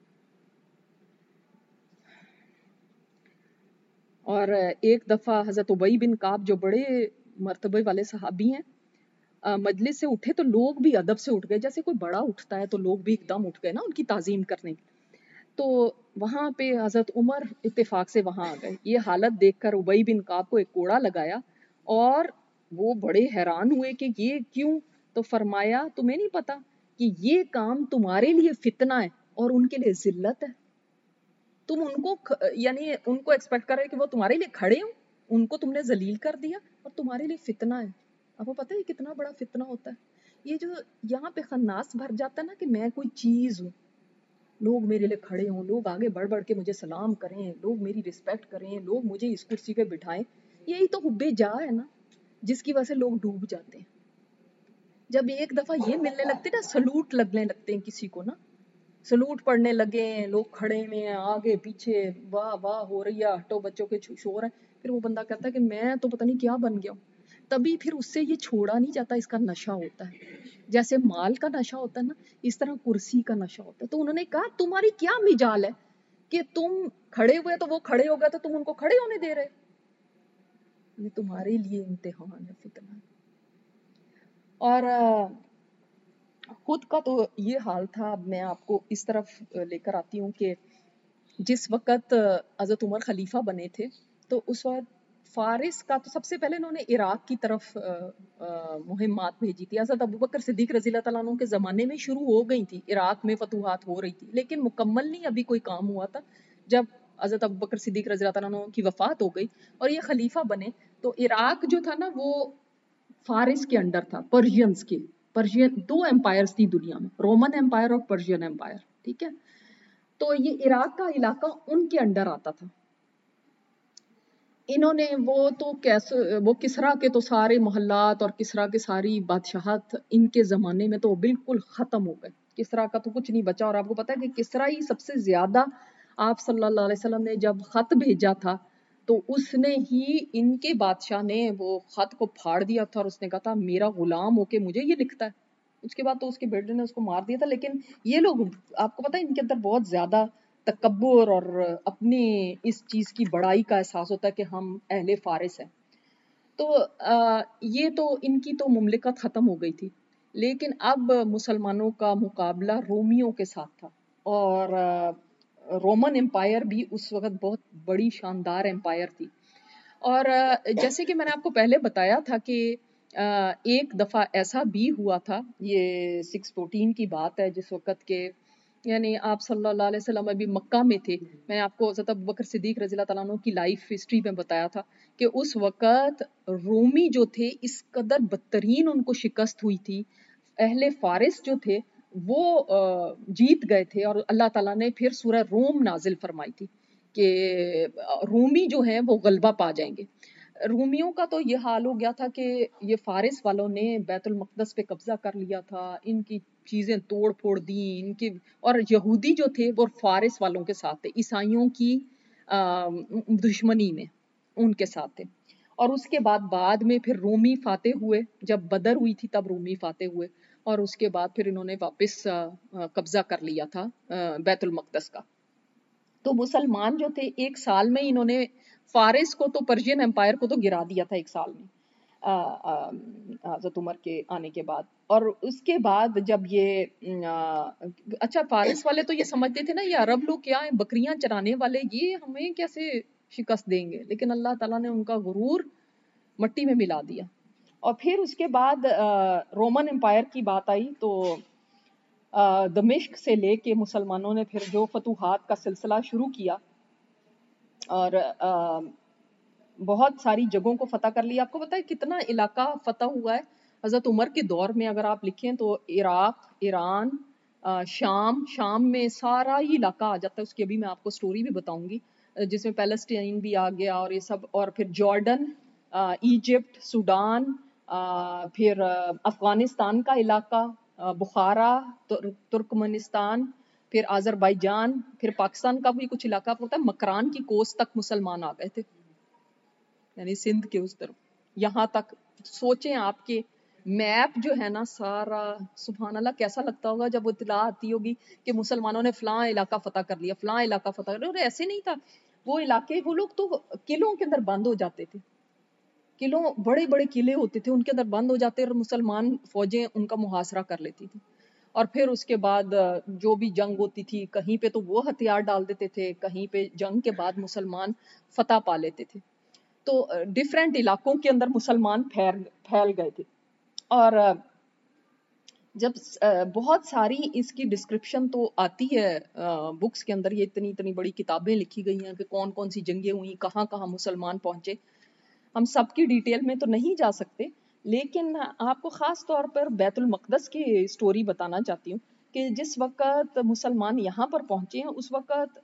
اور ایک دفعہ حضرت ابی بن کعب جو بڑے مرتبے والے صحابی ہیں، مجلس سے اٹھے تو لوگ بھی ادب سے اٹھ گئے، جیسے کوئی بڑا اٹھتا ہے تو لوگ بھی ایک دم اٹھ گئے نا ان کی تعظیم کرنے۔ تو وہاں پہ حضرت عمر اتفاق سے وہاں آ گئے۔ یہ حالت دیکھ کر ابی بن کعب کو ایک کوڑا لگایا اور وہ بڑے حیران ہوئے کہ یہ کیوں؟ تو فرمایا تمہیں نہیں پتا کہ یہ کام تمہارے لیے فتنہ ہے اور ان کے لیے ذلت ہے۔ تم ان کو یعنی ان کو ایکسپیکٹ کر رہے کہ وہ تمہارے لیے کھڑے ہوں، ان کو تم نے ذلیل کر دیا اور تمہارے لیے فتنہ ہے۔ آپ کو پتہ ہے یہ کتنا بڑا فتنہ ہوتا ہے؟ یہ جو یہاں پہ خناس بھر جاتا ہے نا کہ میں کوئی چیز ہوں، لوگ میرے لیے کھڑے ہوں، لوگ آگے بڑھ بڑھ کے مجھے سلام کریں، لوگ میری رسپیکٹ کریں، لوگ مجھے اس کرسی پہ بٹھائیں، یہی تو حب جا ہے نا جس کی وجہ سے لوگ ڈوب جاتے ہیں۔ جب ایک دفعہ یہ ملنے لگتے نا، سلوٹ لگنے لگتے ہیں کسی کو نا، سلوٹ پڑھنے لگے ہیں، لوگ کھڑے ہوئے ہیں آگے پیچھے، واہ واہ ہو رہی ہے، ہٹو بچوں کے شور ہے، پھر وہ بندہ کہتا ہے کہ میں تو پتہ نہیں کیا بن گیا ہوں۔ تبھی پھر اس سے یہ چھوڑا نہیں جاتا، اس کا نشہ ہوتا ہے، جیسے مال کا نشہ ہوتا ہے نا، اس طرح کرسی کا نشہ ہوتا ہے۔ تو انہوں نے کہا تمہاری کیا مجال ہے کہ تم کھڑے ہوئے تو وہ کھڑے ہو گئے تو تم ان کو کھڑے ہونے دے رہے؟ یہ تمہارے لیے امتحان ہے، فتنہ ہے۔ اور خود کا تو یہ حال تھا۔ اب میں آپ کو اس طرف لے کر آتی ہوں کہ جس وقت حضرت عمر خلیفہ بنے تھے تو اس وقت فارس کا تو سب سے پہلے انہوں نے عراق کی طرف مہمات بھیجی تھی۔ حضرت ابوبکر صدیق رضی اللہ تعالیٰ عنہ کے زمانے میں شروع ہو گئی تھی، عراق میں فتوحات ہو رہی تھی، لیکن مکمل نہیں ابھی کوئی کام ہوا تھا۔ جب حضرت ابوبکر صدیق رضی اللہ تعالیٰ عنہ کی وفات ہو گئی اور یہ خلیفہ بنے تو عراق جو تھا نا وہ فارس کے انڈر تھا، پرشینز کے۔ پرشین دو امپائرز تھی دنیا میں، رومن امپائر اور پرشین امپائر، ٹھیک ہے؟ تو یہ عراق کا علاقہ ان کے انڈر آتا تھا۔ انہوں نے وہ تو کیسے وہ کسرا کے تو سارے محلات اور کسرا کے ساری بادشاہت ان کے زمانے میں تو بالکل ختم ہو گئے، کسرا کا تو کچھ نہیں بچا۔ اور آپ کو پتا ہے کہ کسرا ہی سب سے زیادہ، آپ صلی اللہ علیہ وسلم نے جب خط بھیجا تھا تو اس نے ہی ان کے بادشاہ نے وہ خط کو پھاڑ دیا تھا اور اس نے کہا تھا میرا غلام ہو کے مجھے یہ لکھتا ہے۔ اس کے بعد تو اس کے بیٹے نے اس کو مار دیا تھا۔ لیکن یہ لوگ آپ کو پتا ہے ان کے اندر بہت زیادہ تکبر اور اپنی اس چیز کی بڑائی کا احساس ہوتا ہے کہ ہم اہل فارس ہیں۔ تو یہ تو ان کی تو مملکت ختم ہو گئی تھی۔ لیکن اب مسلمانوں کا مقابلہ رومیوں کے ساتھ تھا، اور رومن امپائر بھی اس وقت بہت بڑی شاندار امپائر تھی. اور جیسے کہ میں نے آپ کو پہلے بتایا تھا کہ ایک دفعہ ایسا بھی ہوا تھا، یہ سکس فورٹین کی بات ہے، جس وقت کے یعنی آپ صلی اللہ علیہ وسلم ابھی مکہ میں تھے. میں نے آپ کو حضرت ابوبکر صدیق رضی اللہ تعالیٰ عنہ کی لائف ہسٹری میں بتایا تھا کہ اس وقت رومی جو تھے اس قدر بدترین ان کو شکست ہوئی تھی. اہل فارس جو تھے وہ جیت گئے تھے، اور اللہ تعالیٰ نے پھر سورہ روم نازل فرمائی تھی کہ رومی جو ہیں وہ غلبہ پا جائیں گے. رومیوں کا تو یہ حال ہو گیا تھا کہ یہ فارس والوں نے بیت المقدس پہ قبضہ کر لیا تھا، ان کی چیزیں توڑ پھوڑ دی ان کی، اور یہودی جو تھے وہ فارس والوں کے ساتھ تھے، عیسائیوں کی دشمنی میں ان کے ساتھ تھے. اور اس کے بعد بعد میں پھر رومی فاتح ہوئے، جب بدر ہوئی تھی تب رومی فاتح ہوئے، اور اس کے بعد پھر انہوں نے واپس قبضہ کر لیا تھا بیت المقدس کا. تو مسلمان جو تھے ایک سال میں انہوں نے فارس کو تو پرشین امپائر کو تو گرا دیا تھا ایک سال میں حضرت عمر کے آنے کے بعد. اور اس کے بعد جب یہ اچھا فارس والے تو یہ سمجھتے تھے نا یہ عرب لوگ کیا ہیں، بکریاں چرانے والے، یہ ہمیں کیسے شکست دیں گے، لیکن اللہ تعالیٰ نے ان کا غرور مٹی میں ملا دیا. اور پھر اس کے بعد رومن امپائر کی بات آئی تو دمشق سے لے کے مسلمانوں نے پھر جو فتوحات کا سلسلہ شروع کیا اور بہت ساری جگہوں کو فتح کر لیا. آپ کو پتا ہے کتنا علاقہ فتح ہوا ہے حضرت عمر کے دور میں؟ اگر آپ لکھیں تو عراق، ایران، شام شام میں سارا ہی علاقہ آ جاتا ہے. اس کی ابھی میں آپ کو سٹوری بھی بتاؤں گی جس میں پیلسٹین بھی آ گیا اور یہ سب، اور پھر جارڈن، ایجپٹ، سوڈان، پھر افغانستان کا علاقہ، بخارا، ترکمنستان، پھر آذربائیجان، پھر پاکستان کا بھی کچھ علاقہ ہوتا ہے. مکران کی کوس تک مسلمان آ گئے تھے، یعنی سندھ کے اس طرف یہاں تک. سوچیں آپ کے میپ جو ہے نا سارا، سبحان اللہ کیسا لگتا ہوگا جب اطلاع آتی ہوگی کہ مسلمانوں نے فلاں علاقہ فتح کر لیا، فلاں علاقہ فتح کر لیا. اور ایسے نہیں تھا، وہ علاقے وہ لوگ تو قلعوں کے اندر بند ہو جاتے تھے، قلعوں بڑے بڑے قلعے ہوتے تھے ان کے اندر بند ہو جاتے، اور مسلمان فوجیں ان کا محاصرہ کر لیتی تھی. اور پھر اس کے بعد جو بھی جنگ ہوتی تھی کہیں پہ تو وہ ہتھیار ڈال دیتے تھے، کہیں پہ جنگ کے بعد مسلمان فتح پا لیتے تھے. تو ڈیفرنٹ علاقوں کے اندر مسلمان پھیل پھیل گئے تھے. اور جب بہت ساری اس کی ڈسکرپشن تو آتی ہے بکس کے اندر، یہ اتنی اتنی بڑی کتابیں لکھی گئی ہیں کہ کون کون سی جنگیں ہوئیں، کہاں کہاں مسلمان پہنچے. ہم سب کی ڈیٹیل میں تو نہیں جا سکتے، لیکن آپ کو خاص طور پر بیت المقدس کی سٹوری بتانا چاہتی ہوں کہ جس وقت مسلمان یہاں پر پہنچے ہیں اس وقت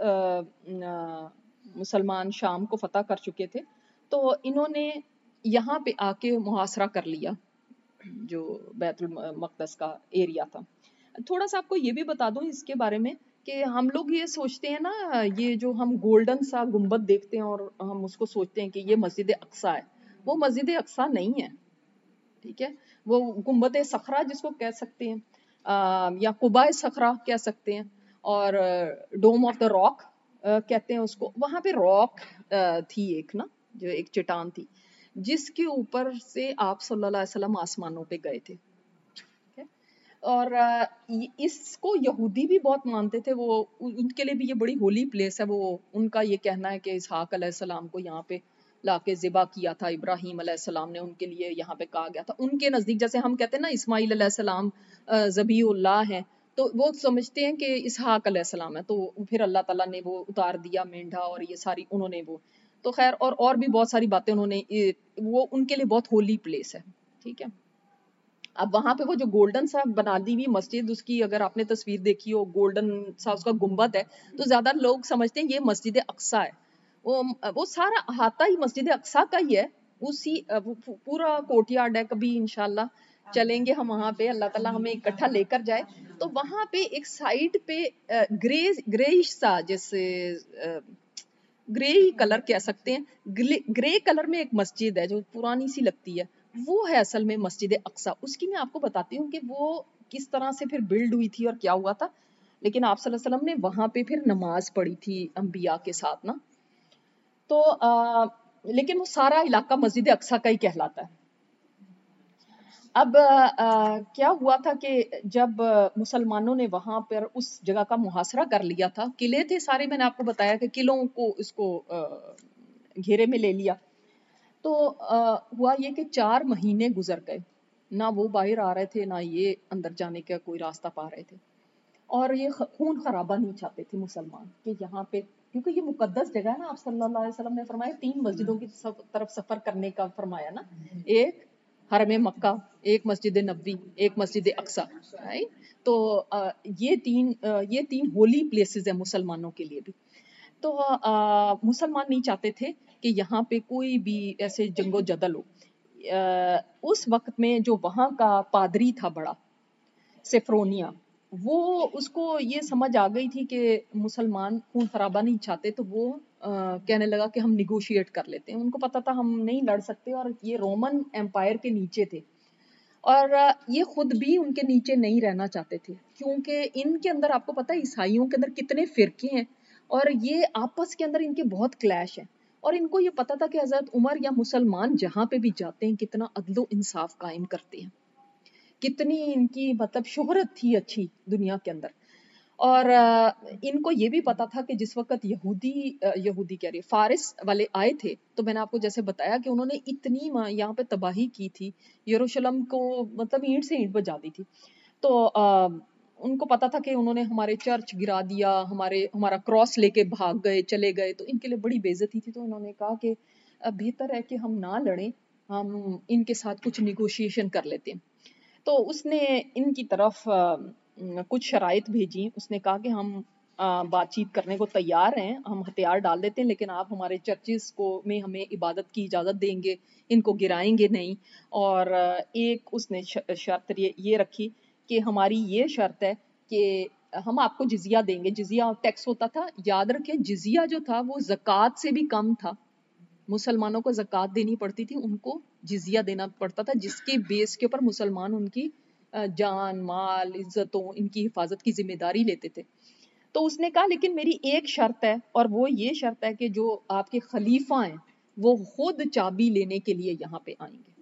مسلمان شام کو فتح کر چکے تھے، تو انہوں نے یہاں پہ آ کے محاصرہ کر لیا جو بیت المقدس کا ایریا تھا. تھوڑا سا آپ کو یہ بھی بتا دوں اس کے بارے میں کہ ہم لوگ یہ سوچتے ہیں نا، یہ جو ہم گولڈن سا گنبد دیکھتے ہیں اور ہم اس کو سوچتے ہیں کہ یہ مسجد اقصی ہے، وہ مسجد اقصی نہیں ہے، ٹھیک ہے؟ وہ گنبد صخرہ جس کو کہہ سکتے ہیں، یا قبہ صخرہ کہہ سکتے ہیں، اور ڈوم آف دا راک کہتے ہیں اس کو. وہاں پہ راک تھی ایک نا، جو ایک چٹان تھی جس کے اوپر سے آپ صلی اللہ علیہ وسلم آسمانوں پہ گئے تھے. اور اس کو یہودی بھی بہت مانتے تھے، وہ ان کے لیے بھی یہ بڑی ہولی پلیس ہے. وہ ان کا یہ کہنا ہے کہ اسحاق علیہ السلام کو یہاں پہ لا کے ذبح کیا تھا، ابراہیم علیہ السلام نے ان کے لیے یہاں پہ کہا گیا تھا. ان کے نزدیک جیسے ہم کہتے ہیں نا اسماعیل علیہ السلام ذبیح اللہ ہیں، تو وہ سمجھتے ہیں کہ اسحاق علیہ السلام ہے. تو پھر اللہ تعالیٰ نے وہ اتار دیا مینڈھا اور یہ ساری انہوں نے وہ تو خیر اور اور بھی بہت ساری باتیں انہوں نے، وہ ان کے لیے بہت ہولی پلیس ہے، ٹھیک ہے. اب وہاں پہ وہ جو گولڈن سا بنا دی ہوئی مسجد، اس کی اگر آپ نے تصویر دیکھی ہو، گولڈن سا اس کا گنبد ہے، تو زیادہ لوگ سمجھتے ہیں یہ مسجد اقصی ہے. وہ وہ سارا احاطہ ہی مسجد اقصی کا ہی ہے، اسی پورا کوٹ یارڈ ہے. کبھی انشاءاللہ چلیں گے ہم وہاں پہ، اللہ تعالیٰ ہمیں اکٹھا لے کر جائے. تو وہاں پہ ایک سائڈ پہ گرے گریش سا، جیسے گرے ہی کلر کہہ سکتے ہیں، گرے کلر میں ایک مسجد ہے جو پرانی سی لگتی ہے، وہ ہے اصل میں مسجد اقصی. اس کی میں آپ کو بتاتی ہوں کہ وہ کس طرح سے پھر بلڈ ہوئی تھی اور کیا ہوا تھا. لیکن آپ صلی اللہ علیہ وسلم نے وہاں پہ پھر نماز پڑھی تھی انبیاء کے ساتھ نا. تو آ, لیکن وہ سارا علاقہ مسجد اقصی کا ہی کہلاتا ہے. اب آ, کیا ہوا تھا کہ جب مسلمانوں نے وہاں پر اس جگہ کا محاصرہ کر لیا تھا، قلعے تھے سارے، میں نے آپ کو بتایا کہ قلعوں کو اس کو آ, گھیرے میں لے لیا، تو آ, ہوا یہ کہ چار مہینے گزر گئے، نہ وہ باہر آ رہے تھے نہ یہ اندر جانے کا کوئی راستہ پا رہے تھے، اور یہ خون خرابہ نہیں چاہتے تھے مسلمان کہ یہاں پہ، کیونکہ یہ مقدس جگہ ہے نا، آپ صلی اللہ علیہ وسلم نے فرمایا تین مسجدوں کی طرف سفر کرنے کا فرمایا نا، ایک حرم مکہ، ایک مسجد نبوی، ایک مسجد اقصی، تو یہ تین یہ تین ہولی پلیسز ہیں مسلمانوں کے لیے بھی، تو مسلمان نہیں چاہتے تھے کہ یہاں پہ کوئی بھی ایسے جنگ و جدل ہو۔ اس وقت میں جو وہاں کا پادری تھا بڑا سیفرونیا، وہ اس کو یہ سمجھ آ گئی تھی کہ مسلمان خون خرابہ نہیں چاہتے، تو وہ کہنے لگا کہ ہم نیگوشیٹ کر لیتے ہیں، ان کو پتا تھا ہم نہیں لڑ سکتے، اور یہ رومن امپائر کے نیچے تھے، اور یہ خود بھی ان کے نیچے نہیں رہنا چاہتے تھے، کیونکہ ان کے اندر آپ کو پتا ہے عیسائیوں کے اندر کتنے فرقے ہیں، اور یہ آپس کے اندر ان کے بہت کلیش ہیں، اور ان کو یہ پتا تھا کہ حضرت عمر یا مسلمان جہاں پہ بھی جاتے ہیں کتنا عدل و انصاف قائم کرتے ہیں، کتنی ان کی مطلب شہرت تھی اچھی دنیا کے اندر، اور ان کو یہ بھی پتا تھا کہ جس وقت یہودی یہودی کہہ رہی فارس والے آئے تھے، تو میں نے آپ کو جیسے بتایا کہ انہوں نے اتنی یہاں پہ تباہی کی تھی، یروشلم کو مطلب اینٹ سے اینٹ بجا دی تھی، تو ان کو پتا تھا کہ انہوں نے ہمارے چرچ گرا دیا، ہمارے ہمارا کراس لے کے بھاگ گئے چلے گئے، تو ان کے لیے بڑی بے عزتی تھی، تو انہوں نے کہا کہ بہتر ہے کہ ہم نہ لڑیں، ہم ان کے ساتھ کچھ نیگوشیشن کر لیتے ہیں، تو اس نے ان کی طرف کچھ شرائط بھیجی، اس نے کہا کہ ہم بات چیت کرنے کو تیار ہیں، ہم ہتھیار ڈال دیتے ہیں، لیکن آپ ہمارے چرچز کو میں ہمیں عبادت کی اجازت دیں گے، ان کو گرائیں گے نہیں، اور ایک اس نے شرط یہ رکھی کہ ہماری یہ شرط ہے کہ ہم آپ کو جزیہ دیں گے، جزیہ ٹیکس ہوتا تھا، یاد رکھیں جزیہ جو تھا وہ زکوٰۃ سے بھی کم تھا، مسلمانوں کو زکوٰۃ دینی پڑتی تھی، ان کو جزیہ دینا پڑتا تھا، جس کے بیس کے اوپر مسلمان ان کی جان مال عزتوں ان کی حفاظت کی ذمہ داری لیتے تھے، تو اس نے کہا لیکن میری ایک شرط ہے، اور وہ یہ شرط ہے کہ جو آپ کے خلیفہ ہیں وہ خود چابی لینے کے لیے یہاں پہ آئیں گے،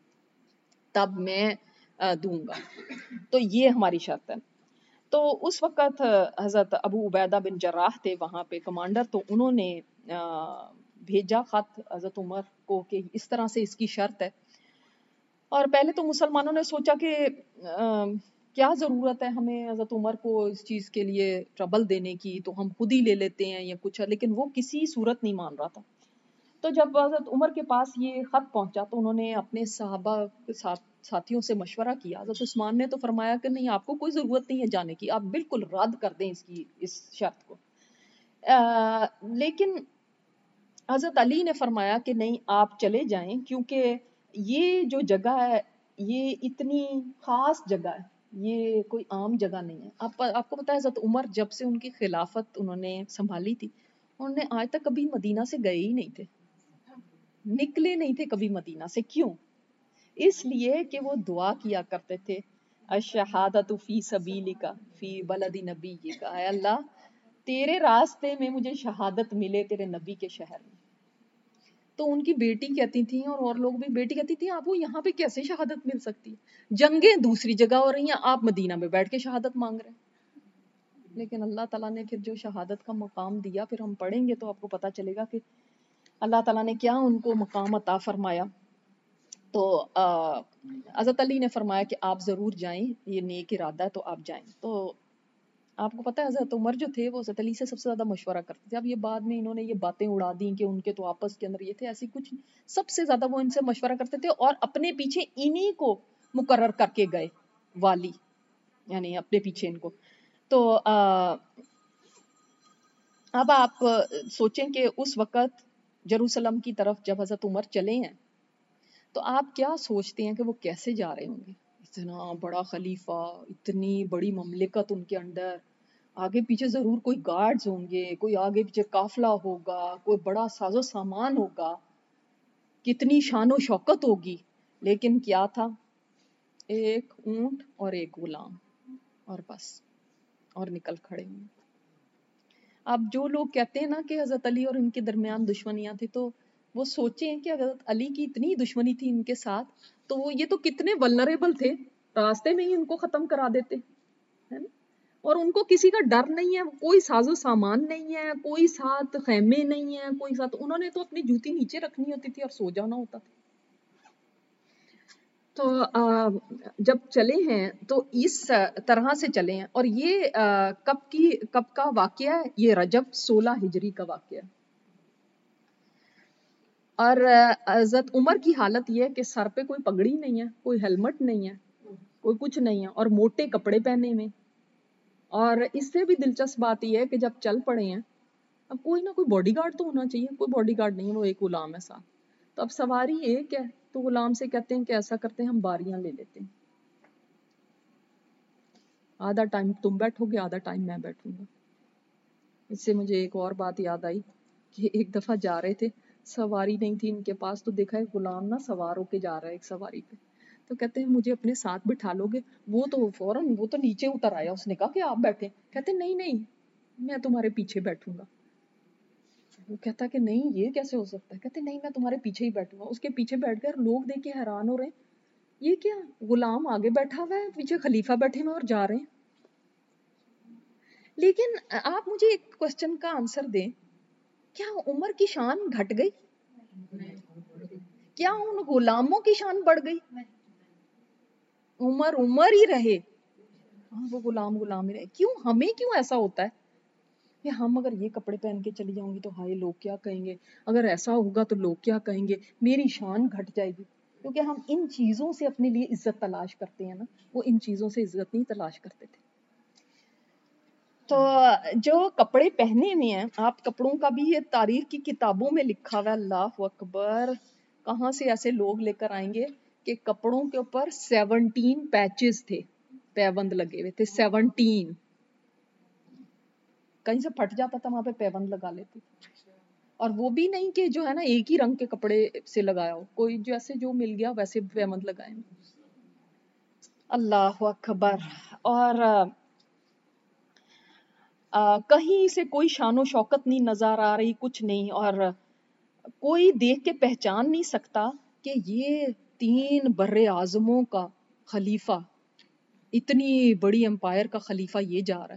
تب میں دوں گا، تو یہ ہماری شرط ہے۔ تو اس وقت حضرت ابو عبیدہ بن جراح تھے وہاں پہ کمانڈر، تو انہوں نے بھیجا خط حضرت عمر کو کہ اس طرح سے اس کی شرط ہے، اور پہلے تو مسلمانوں نے سوچا کہ کیا ضرورت ہے ہمیں حضرت عمر کو اس چیز کے لیے ٹربل دینے کی، تو ہم خود ہی لے لیتے ہیں یا کچھ، لیکن وہ کسی صورت نہیں مان رہا تھا، تو جب حضرت عمر کے پاس یہ خط پہنچا تو انہوں نے اپنے صحابہ کے ساتھ ساتھیوں سے مشورہ کیا، حضرت عثمان نے تو فرمایا کہ نہیں آپ کو کوئی ضرورت نہیں ہے جانے کی، آپ بالکل رد کر دیں اس کی اس شرط کو، آ, لیکن حضرت علی نے فرمایا کہ نہیں آپ چلے جائیں، کیونکہ یہ جو جگہ ہے یہ اتنی خاص جگہ ہے، یہ کوئی عام جگہ نہیں ہے، آپ آپ کو پتا ہے حضرت عمر جب سے ان کی خلافت انہوں نے سنبھالی تھی، انہوں نے آج تک کبھی مدینہ سے گئے ہی نہیں تھے، نکلے نہیں تھے کبھی مدینہ سے، کیوں؟ اس لیے کہ وہ دعا کیا کرتے تھے الشہادۃ فی سبیلک فی بلد نبیک، اے اللہ تیرے راستے میں مجھے شہادت ملے تیرے نبی کے شہر میں، تو ان کی بیٹی کہتی تھیں اور اور لوگ بھی بیٹی کہتی تھیں آپ کو یہاں پہ کیسے شہادت مل سکتی ہے، جنگیں دوسری جگہ ہو رہی ہیں آپ مدینہ میں بیٹھ کے شہادت مانگ رہے ہیں، لیکن اللہ تعالیٰ نے پھر جو شہادت کا مقام دیا، پھر ہم پڑھیں گے تو آپ کو پتا چلے گا کہ اللہ تعالیٰ نے کیا ان کو مقام عطا فرمایا، تو حضرت علی نے فرمایا کہ آپ ضرور جائیں، یہ نیک ارادہ ہے تو آپ جائیں، تو آپ کو پتا ہے حضرت عمر جو تھے وہ حضرت علی سے سب سے زیادہ مشورہ کرتے تھے، اب یہ بعد میں انہوں نے یہ باتیں اڑا دیں کہ ان کے تو آپس کے اندر یہ تھے، ایسی کچھ، سب سے زیادہ وہ ان سے مشورہ کرتے تھے، اور اپنے پیچھے انہی کو مقرر کر کے گئے والی، یعنی اپنے پیچھے ان کو، تو اب آپ سوچیں کہ اس وقت جروسلم کی طرف جب حضرت عمر چلے ہیں تو آپ کیا سوچتے ہیں کہ وہ کیسے جا رہے ہوں گے، اتنا بڑا خلیفہ، اتنی بڑی مملکت ان کے اندر، آگے پیچھے ضرور کوئی گارڈز ہوں گے، کوئی آگے پیچھے قافلہ ہوگا، کوئی بڑا ساز و سامان ہوگا، کتنی شان و شوکت ہوگی، لیکن کیا تھا، ایک اونٹ اور ایک غلام، اور بس، اور نکل کھڑے ہیں۔ اب جو لوگ کہتے ہیں نا کہ حضرت علی اور ان کے درمیان دشمنیاں تھی، تو وہ سوچیں کہ حضرت علی کی اتنی دشمنی تھی ان کے ساتھ، تو یہ تو کتنے ولنریبل تھے, راستے میں ہی ان کو ختم کرا دیتے, ہے نا. اور ان کو کسی کا ڈر نہیں ہے, کوئی ساز و سامان نہیں ہے, کوئی ساتھ خیمے نہیں ہے, کوئی ساتھ, انہوں نے تو اپنی جوتی نیچے رکھنی ہوتی تھی اور سو جانا ہوتا تھا. تو جب چلے ہیں تو اس طرح سے چلے ہیں. اور یہ کب کی کب کا واقعہ ہے؟ یہ رجب سولہ ہجری کا واقعہ ہے. اور حضرت عمر کی حالت یہ ہے کہ سر پہ کوئی پگڑی نہیں ہے, کوئی ہیلمٹ نہیں ہے, کوئی کچھ نہیں ہے, اور موٹے کپڑے پہنے ہوئے. اور اس سے بھی دلچسپ بات یہ ہے کہ جب چل پڑے ہیں, اب کوئی نہ کوئی باڈی گارڈ تو ہونا چاہیے, کوئی باڈی گارڈ نہیں ہے, وہ ایک غلام ہے ساتھ. تو اب سواری ایک ہے, تو غلام سے کہتے ہیں کہ ایسا کرتے ہیں ہم باریاں لے لیتے ہیں, آدھا ٹائم تم بیٹھو گے, آدھا ٹائم میں بیٹھوں گا. اس سے مجھے ایک اور بات یاد آئی کہ ایک دفعہ جا رہے تھے, سواری نہیں تھی ان کے پاس, تو دیکھا ایک غلام نا سوار ہو کے جا رہا ہے ایک سواری پہ. تو کہتے ہیں مجھے اپنے ساتھ بٹھا لو گے؟ وہ تو فوراً وہ تو نیچے اتر آیا, اس نے کہا کہ آپ بیٹھے. کہتے نہیں نہیں میں تمہارے پیچھے بیٹھوں گا. وہ کہتا کہ نہیں یہ کیسے ہو سکتا ہے؟ کہتے نہیں میں تمہارے پیچھے ہی بیٹھوں گا. اس کے پیچھے بیٹھ گئے, لوگ دیکھ کے حیران ہو رہے ہیں, یہ کیا غلام آگے بیٹھا ہوا ہے, پیچھے خلیفہ بیٹھے ہوئے اور جا رہے ہیں. لیکن آپ مجھے ایک کوشچن کا آنسر دیں, کیا عمر کی شان گھٹ گئی؟ کیا ان غلاموں کی شان بڑھ گئی؟ عمر عمر ہی رہے, وہ غلام غلام ہی رہے. کیوں ہمیں کیوں ایسا ہوتا ہے کہ ہم اگر یہ کپڑے پہن کے چلی جاؤں گی تو ہائے لوگ کیا کہیں گے, اگر ایسا ہوگا تو لوگ کیا کہیں گے, میری شان گھٹ جائے گی. کیونکہ ہم ان چیزوں سے اپنے لیے عزت تلاش کرتے ہیں نا, وہ ان چیزوں سے عزت نہیں تلاش کرتے تھے. تو جو کپڑے پہنے ہوئے ہیں, آپ کپڑوں کا بھی یہ تاریخ کی کتابوں میں لکھا ہوا ہے. اللہ اکبر, کہاں سے ایسے لوگ لے کر آئیں گے کہ کپڑوں کے اوپر سیونٹین پیچز تھے, پیبند لگے ہوئے تھے, سیونٹین. کہیں سے پھٹ جاتا تھا وہاں پہ پیبند لگا لیتے. اور وہ بھی نہیں کہ جو ہے نا ایک ہی رنگ کے کپڑے سے لگایا ہو, کوئی جیسے جو مل گیا ویسے پیبند لگائے. اللہ اکبر. اور آ, کہیں سے کوئی شان و شوکت نہیں نظر آ رہی, کچھ نہیں. اور کوئی دیکھ کے پہچان نہیں سکتا کہ یہ تین بر اعظموں کا خلیفہ, اتنی بڑی امپائر کا خلیفہ یہ جا رہا ہے.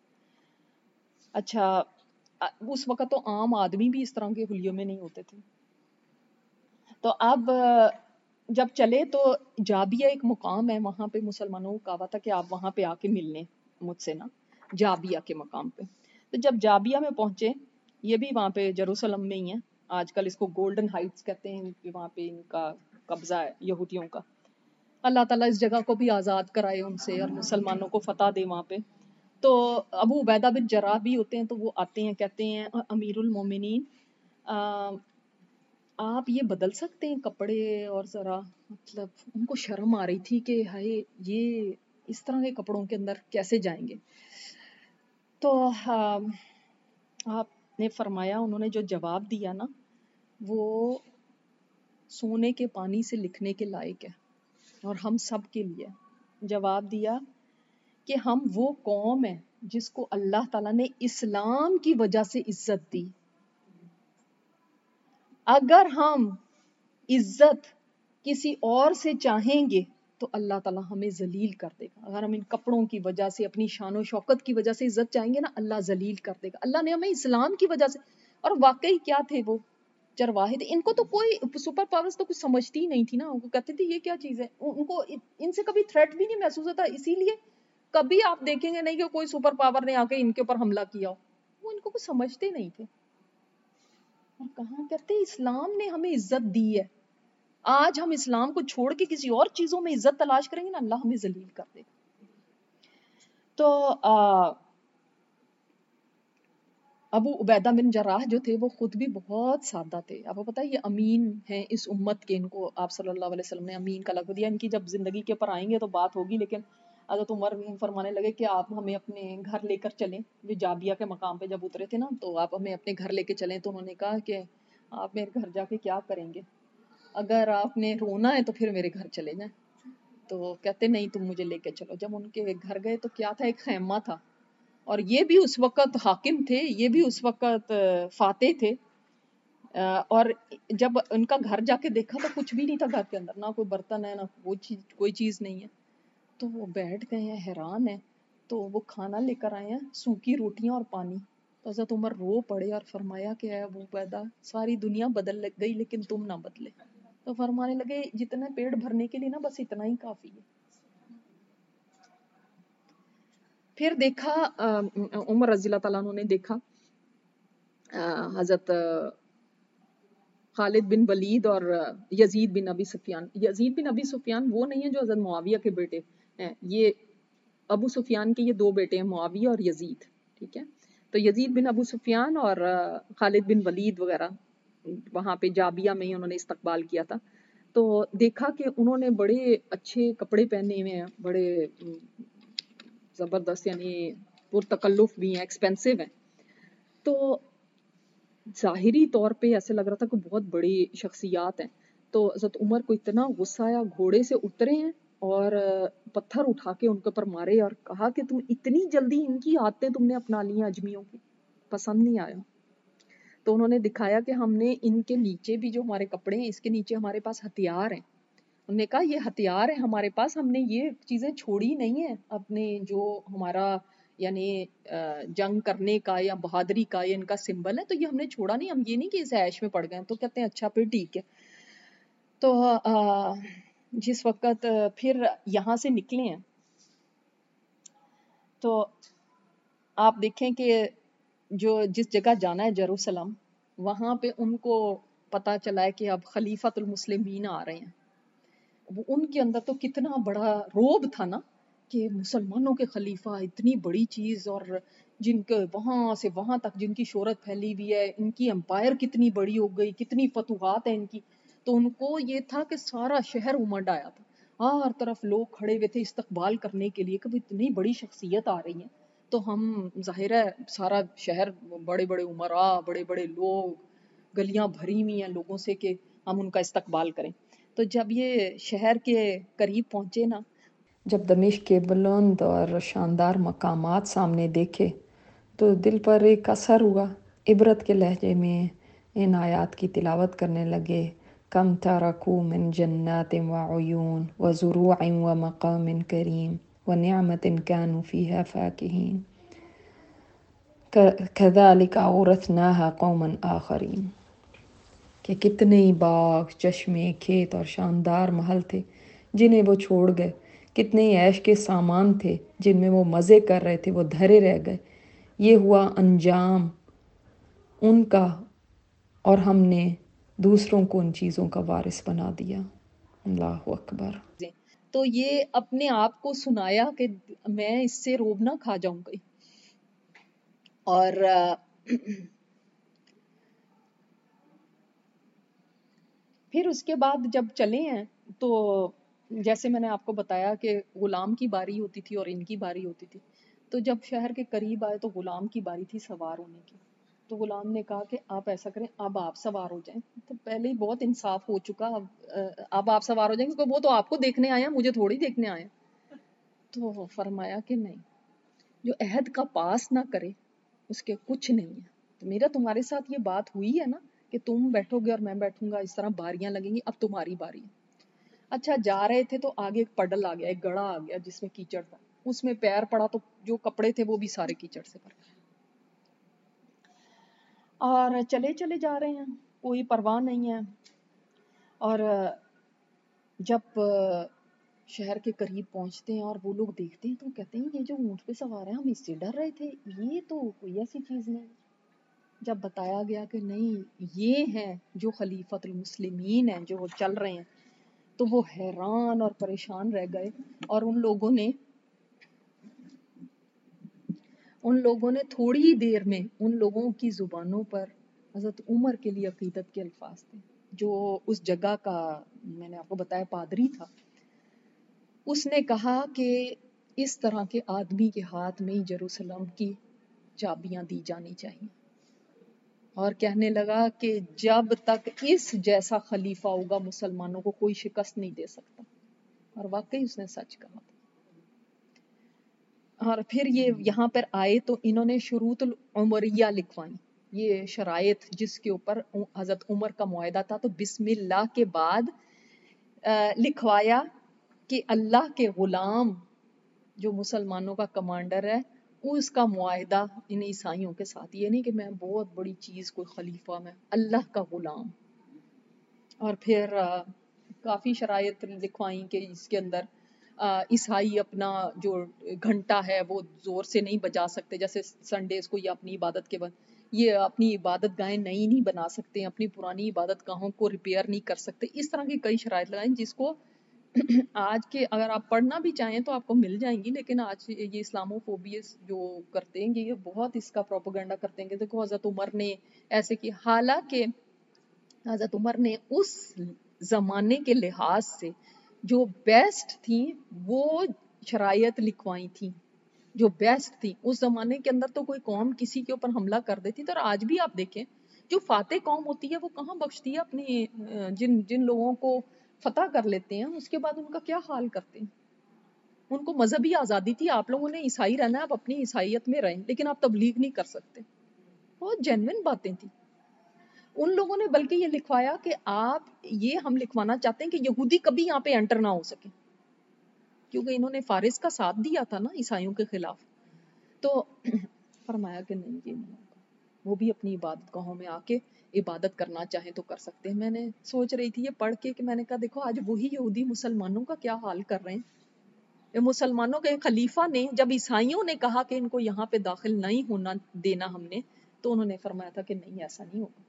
اچھا اس وقت تو عام آدمی بھی اس طرح کے حلیوں میں نہیں ہوتے تھے. تو اب جب چلے تو جابیہ ایک مقام ہے, وہاں پہ مسلمانوں کو کہا تھا کہ آپ وہاں پہ آ کے ملنے مجھ سے نا, جابیہ کے مقام پہ. تو جب جابیہ میں پہنچے, یہ بھی وہاں پہ جروسلم میں ہی ہے, آج کل اس کو گولڈن ہائٹس کہتے ہیں, کہ وہاں پہ ان کا قبضہ ہے یہودیوں کا. اللہ تعالیٰ اس جگہ کو بھی آزاد کرائے ان سے اور مسلمانوں کو فتح دے وہاں پہ. تو ابو عبیدہ بن جراح بھی ہوتے ہیں, تو وہ آتے ہیں, کہتے ہیں امیر المومنین آپ یہ بدل سکتے ہیں کپڑے, اور ذرا مطلب ان کو شرم آ رہی تھی کہ ہائے یہ اس طرح کے کپڑوں کے اندر کیسے جائیں گے. تو آپ نے فرمایا, انہوں نے جو جواب دیا نا وہ سونے کے پانی سے لکھنے کے لائق ہے, اور ہم سب کے لیے. جواب دیا کہ ہم وہ قوم ہیں جس کو اللہ تعالیٰ نے اسلام کی وجہ سے عزت دی. اگر ہم عزت کسی اور سے چاہیں گے تو اللہ تعالیٰ ہمیں ذلیل کر دے گا. اگر ہم ان کپڑوں کی وجہ سے, اپنی شان و شوکت کی وجہ سے عزت چاہیں گے نا, اللہ ذلیل کر دے گا. اللہ نے ہمیں اسلام کی وجہ سے, اور واقعی کیا تھے وہ چرواہے تھے, ان کو تو کوئی سپر پاورز تو کچھ سمجھتی ہی نہیں تھی نا. وہ کہتے تھے یہ کیا چیز ہے, ان کو ان سے کبھی تھریٹ بھی نہیں محسوس ہوتا. اسی لیے کبھی آپ دیکھیں گے نہیں کہ کوئی سپر پاور نے آ کے ان کے اوپر حملہ کیا ہو, وہ ان کو کچھ سمجھتے نہیں تھے. اور کہاں کہتے اسلام نے ہمیں عزت دی ہے, آج ہم اسلام کو چھوڑ کے کسی اور چیزوں میں عزت تلاش کریں گے نا, اللہ ہمیں ذلیل کر دے گا. تو آ, ابو عبیدہ بن جراح جو تھے وہ خود بھی بہت سادہ تھے. آپ کو پتہ ہے یہ امین ہیں اس امت کے, ان کو آپ صلی اللہ علیہ وسلم نے امین کا لقب دیا. ان کی جب زندگی کے اوپر آئیں گے تو بات ہوگی, لیکن حضرت عمر فرمانے لگے کہ آپ ہمیں اپنے گھر لے کر چلیں. جو جابیہ کے مقام پہ جب اترے تھے نا, تو آپ ہمیں اپنے گھر لے کے چلیں. تو انہوں نے کہا کہ آپ میرے گھر جا کے کیا کریں گے, اگر آپ نے رونا ہے تو پھر میرے گھر چلے جائیں. تو کہتے نہیں تم مجھے لے کے چلو. جب ان کے گھر گئے تو کیا تھا, ایک خیمہ تھا, اور یہ بھی اس وقت حاکم تھے, یہ بھی اس وقت فاتح تھے. اور جب ان کا گھر جا کے دیکھا تو کچھ بھی نہیں تھا گھر کے اندر، نہ کوئی برتن ہے، نہ وہ چیز کوئی چیز نہیں ہے. تو وہ بیٹھ گئے ہیں، حیران ہیں. تو وہ کھانا لے کر آئے ہیں، سوکھی روٹیاں اور پانی. تو حضرت عمر رو پڑے اور فرمایا کہ اے ابو عبیدہ، ساری دنیا بدل گئی لیکن تم نہ بدلے. تو فرمانے لگے جتنا پیٹ بھرنے کے لیے نا بس اتنا ہی کافی ہے. پھر دیکھا عمر رضی اللہ تعالیٰ عنہ نے دیکھا حضرت خالد بن ولید اور یزید بن ابی سفیان. یزید بن ابی سفیان وہ نہیں ہے جو حضرت معاویہ کے بیٹے ہیں، یہ ابو سفیان کے یہ دو بیٹے ہیں، معاویہ اور یزید. ٹھیک ہے. تو یزید بن ابو سفیان اور خالد بن ولید وغیرہ وہاں پہ جابیہ میں ہی انہوں نے استقبال کیا تھا. تو دیکھا کہ انہوں نے بڑے اچھے کپڑے پہنے ہوئے ہیں، بڑے زبردست، یعنی پرتکلف بھی ہیں، ایکسپینسو ہیں. تو ظاہری طور پہ ایسے لگ رہا تھا کہ بہت بڑی شخصیات ہیں. تو حضرت عمر کو اتنا غصہ آیا، گھوڑے سے اترے ہیں اور پتھر اٹھا کے ان کے اوپر مارے اور کہا کہ تم اتنی جلدی ان کی عادتیں تم نے اپنا لی ہیں، اجمیوں کی پسند نہیں آیا. تو انہوں نے دکھایا کہ ہم نے ان کے نیچے بھی جو ہمارے کپڑے ہیں، اس کے نیچے ہمارے پاس ہتھیار ہیں. انہوں نے کہا یہ ہتھیار ہے ہمارے پاس، ہم نے یہ چیزیں چھوڑی نہیں ہیں. اپنے جو ہمارا یعنی جنگ کرنے کا یا بہادری کا یہ ان کا سمبل ہے، تو یہ ہم نے چھوڑا نہیں. ہم یہ نہیں کہ اس عیش میں پڑ گئے. تو کہتے ہیں اچھا پھر ٹھیک ہے. تو جس وقت پھر یہاں سے نکلے ہیں تو آپ دیکھیں کہ جو جس جگہ جانا ہے جیروسلم، وہاں پہ ان کو پتا چلا ہے کہ اب خلیفۃ المسلمین آ رہے ہیں. وہ ان کے اندر تو کتنا بڑا روب تھا نا کہ مسلمانوں کے خلیفہ اتنی بڑی چیز، اور جن کے وہاں سے وہاں تک جن کی شہرت پھیلی ہوئی ہے، ان کی امپائر کتنی بڑی ہو گئی، کتنی فتوحات ہیں ان کی. تو ان کو یہ تھا کہ سارا شہر امڑ آیا تھا، ہر طرف لوگ کھڑے ہوئے تھے استقبال کرنے کے لیے کہ اتنی بڑی شخصیت آ رہی ہے. تو ہم ظاہر ہے سارا شہر، بڑے بڑے عمرا، بڑے بڑے لوگ، گلیاں بھری ہوئی ہیں لوگوں سے کہ ہم ان کا استقبال کریں. تو جب یہ شہر کے قریب پہنچے نا، جب دمشق کے بلند اور شاندار مقامات سامنے دیکھے تو دل پر ایک اثر ہوا. عبرت کے لہجے میں ان آیات کی تلاوت کرنے لگے. کم ترکوا من جنات وعیون وزروع ومقام کریم ونعمت كانوا فيها فاكهین كذلك اورثناها قوما آخرین. کہ کتنے ہی باغ، چشمے، کھیت اور شاندار محل تھے جنہیں وہ چھوڑ گئے. کتنے ہی عیش کے سامان تھے جن میں وہ مزے کر رہے تھے، وہ دھرے رہ گئے. یہ ہوا انجام ان کا، اور ہم نے دوسروں کو ان چیزوں کا وارث بنا دیا. اللہ اکبر. تو یہ اپنے آپ کو سنایا کہ میں اس سے روب نہ کھا جاؤں گی. اور پھر اس کے بعد جب چلے ہیں تو جیسے میں نے آپ کو بتایا کہ غلام کی باری ہوتی تھی اور ان کی باری ہوتی تھی. تو جب شہر کے قریب آئے تو غلام کی باری تھی سوار ہونے کی. تو غلام نے کہا کہ آپ ایسا کریں، اب آپ سوار ہو جائیں. تو پہلے ہی بہت انصاف ہو چکا، اب اب آپ سوار ہو جائیں کیونکہ وہ تو آپ کو دیکھنے آئے ہیں، مجھے تھوڑی دیکھنے آئے ہیں. تو فرمایا کہ نہیں، جو عہد کا پاس نہ کرے اس کے کچھ نہیں ہے. تو میرا تمہارے ساتھ یہ بات ہوئی ہے نا کہ تم بیٹھو گے اور میں بیٹھوں گا، اس طرح باریاں لگیں گی، اب تمہاری باری ہے. اچھا جا رہے تھے تو آگے ایک پڈل آ گیا، ایک گڑھا آ گیا جس میں کیچڑ تھا. اس میں پیر پڑا تو جو کپڑے تھے وہ بھی سارے کیچڑ سے بھر گئے. اور چلے چلے جا رہے ہیں، کوئی پرواہ نہیں ہے. اور جب شہر کے قریب پہنچتے ہیں اور وہ لوگ دیکھتے ہیں تو کہتے ہیں یہ جو اونٹ پہ سوار ہیں ہم اس سے ڈر رہے تھے، یہ تو کوئی ایسی چیز نہیں. جب بتایا گیا کہ نہیں یہ ہیں جو خلیفۃ المسلمین ہیں جو چل رہے ہیں، تو وہ حیران اور پریشان رہ گئے. اور ان لوگوں نے ان لوگوں نے تھوڑی ہی دیر میں ان لوگوں کی زبانوں پر حضرت عمر کے لیے عقیدت کے الفاظ تھے. جو اس جگہ کا میں نے آپ کو بتایا پادری تھا، اس نے کہا کہ اس طرح کے آدمی کے ہاتھ میں ہی یروشلم کی چابیاں دی جانی چاہیے. اور کہنے لگا کہ جب تک اس جیسا خلیفہ ہوگا مسلمانوں کو کوئی شکست نہیں دے سکتا. اور واقعی اس نے سچ کہا. اور پھر یہ یہاں پر آئے تو انہوں نے شروط العمریہ لکھوائیں یہ شرائط جس کے اوپر حضرت عمر کا معاہدہ تھا، تو بسم اللہ کے بعد لکھوایا کہ اللہ کے غلام جو مسلمانوں کا کمانڈر ہے اس کا معاہدہ ان عیسائیوں کے ساتھ، یہ نہیں کہ میں بہت بڑی چیز کوئی خلیفہ، میں اللہ کا غلام. اور پھر کافی شرائط لکھوائیں کہ اس کے اندر عیسائی اپنا جو گھنٹہ ہے وہ زور سے نہیں بجا سکتے، جیسے سنڈیز کو، یا اپنی عبادت کے بعد یہ اپنی عبادت گاہیں نئی نہیں بنا سکتے، اپنی پرانی عبادت گاہوں کو ریپیئر نہیں کر سکتے. اس طرح کی کئی شرائط لگائیں جس کو آج کے اگر آپ پڑھنا بھی چاہیں تو آپ کو مل جائیں گی، لیکن آج یہ اسلامو فوبیس جو کرتے ہیں یہ بہت اس کا پروپیگنڈا کرتے ہیں کہ دیکھو حضرت عمر نے ایسے کی. حالانکہ حضرت عمر نے اس زمانے کے لحاظ سے جو بیسٹ تھی وہ شرائط لکھوائی تھی، جو بیسٹ تھی اس زمانے کے اندر. تو کوئی قوم کسی کے اوپر حملہ کر دیتی تو، اور آج بھی آپ دیکھیں جو فاتح قوم ہوتی ہے وہ کہاں بخشتی ہے اپنی جن جن لوگوں کو فتح کر لیتے ہیں، اس کے بعد ان کا کیا حال کرتے ہیں. ان کو مذہبی آزادی تھی، آپ لوگوں نے عیسائی رہنا ہے، آپ اپنی عیسائیت میں رہیں، لیکن آپ تبلیغ نہیں کر سکتے. بہت جینوین باتیں تھیں ان لوگوں نے. بلکہ یہ لکھوایا کہ آپ یہ ہم لکھوانا چاہتے ہیں کہ یہودی کبھی یہاں پہ انٹر نہ ہو سکے، کیونکہ انہوں نے فارس کا ساتھ دیا تھا نا عیسائیوں کے خلاف. تو فرمایا کہ نہیں یہ نہیں ہوگا، وہ بھی اپنی عبادت گاہوں میں آ کے عبادت کرنا چاہیں تو کر سکتے ہیں. میں نے سوچ رہی تھی یہ پڑھ کے کہ میں نے کہا دیکھو آج وہی یہودی مسلمانوں کا کیا حال کر رہے ہیں. مسلمانوں کے خلیفہ نے جب عیسائیوں نے کہا کہ ان کو یہاں پہ داخل نہیں ہونا دینا ہم نے، تو انہوں نے فرمایا تھا کہ نہیں ایسا نہیں ہوگا.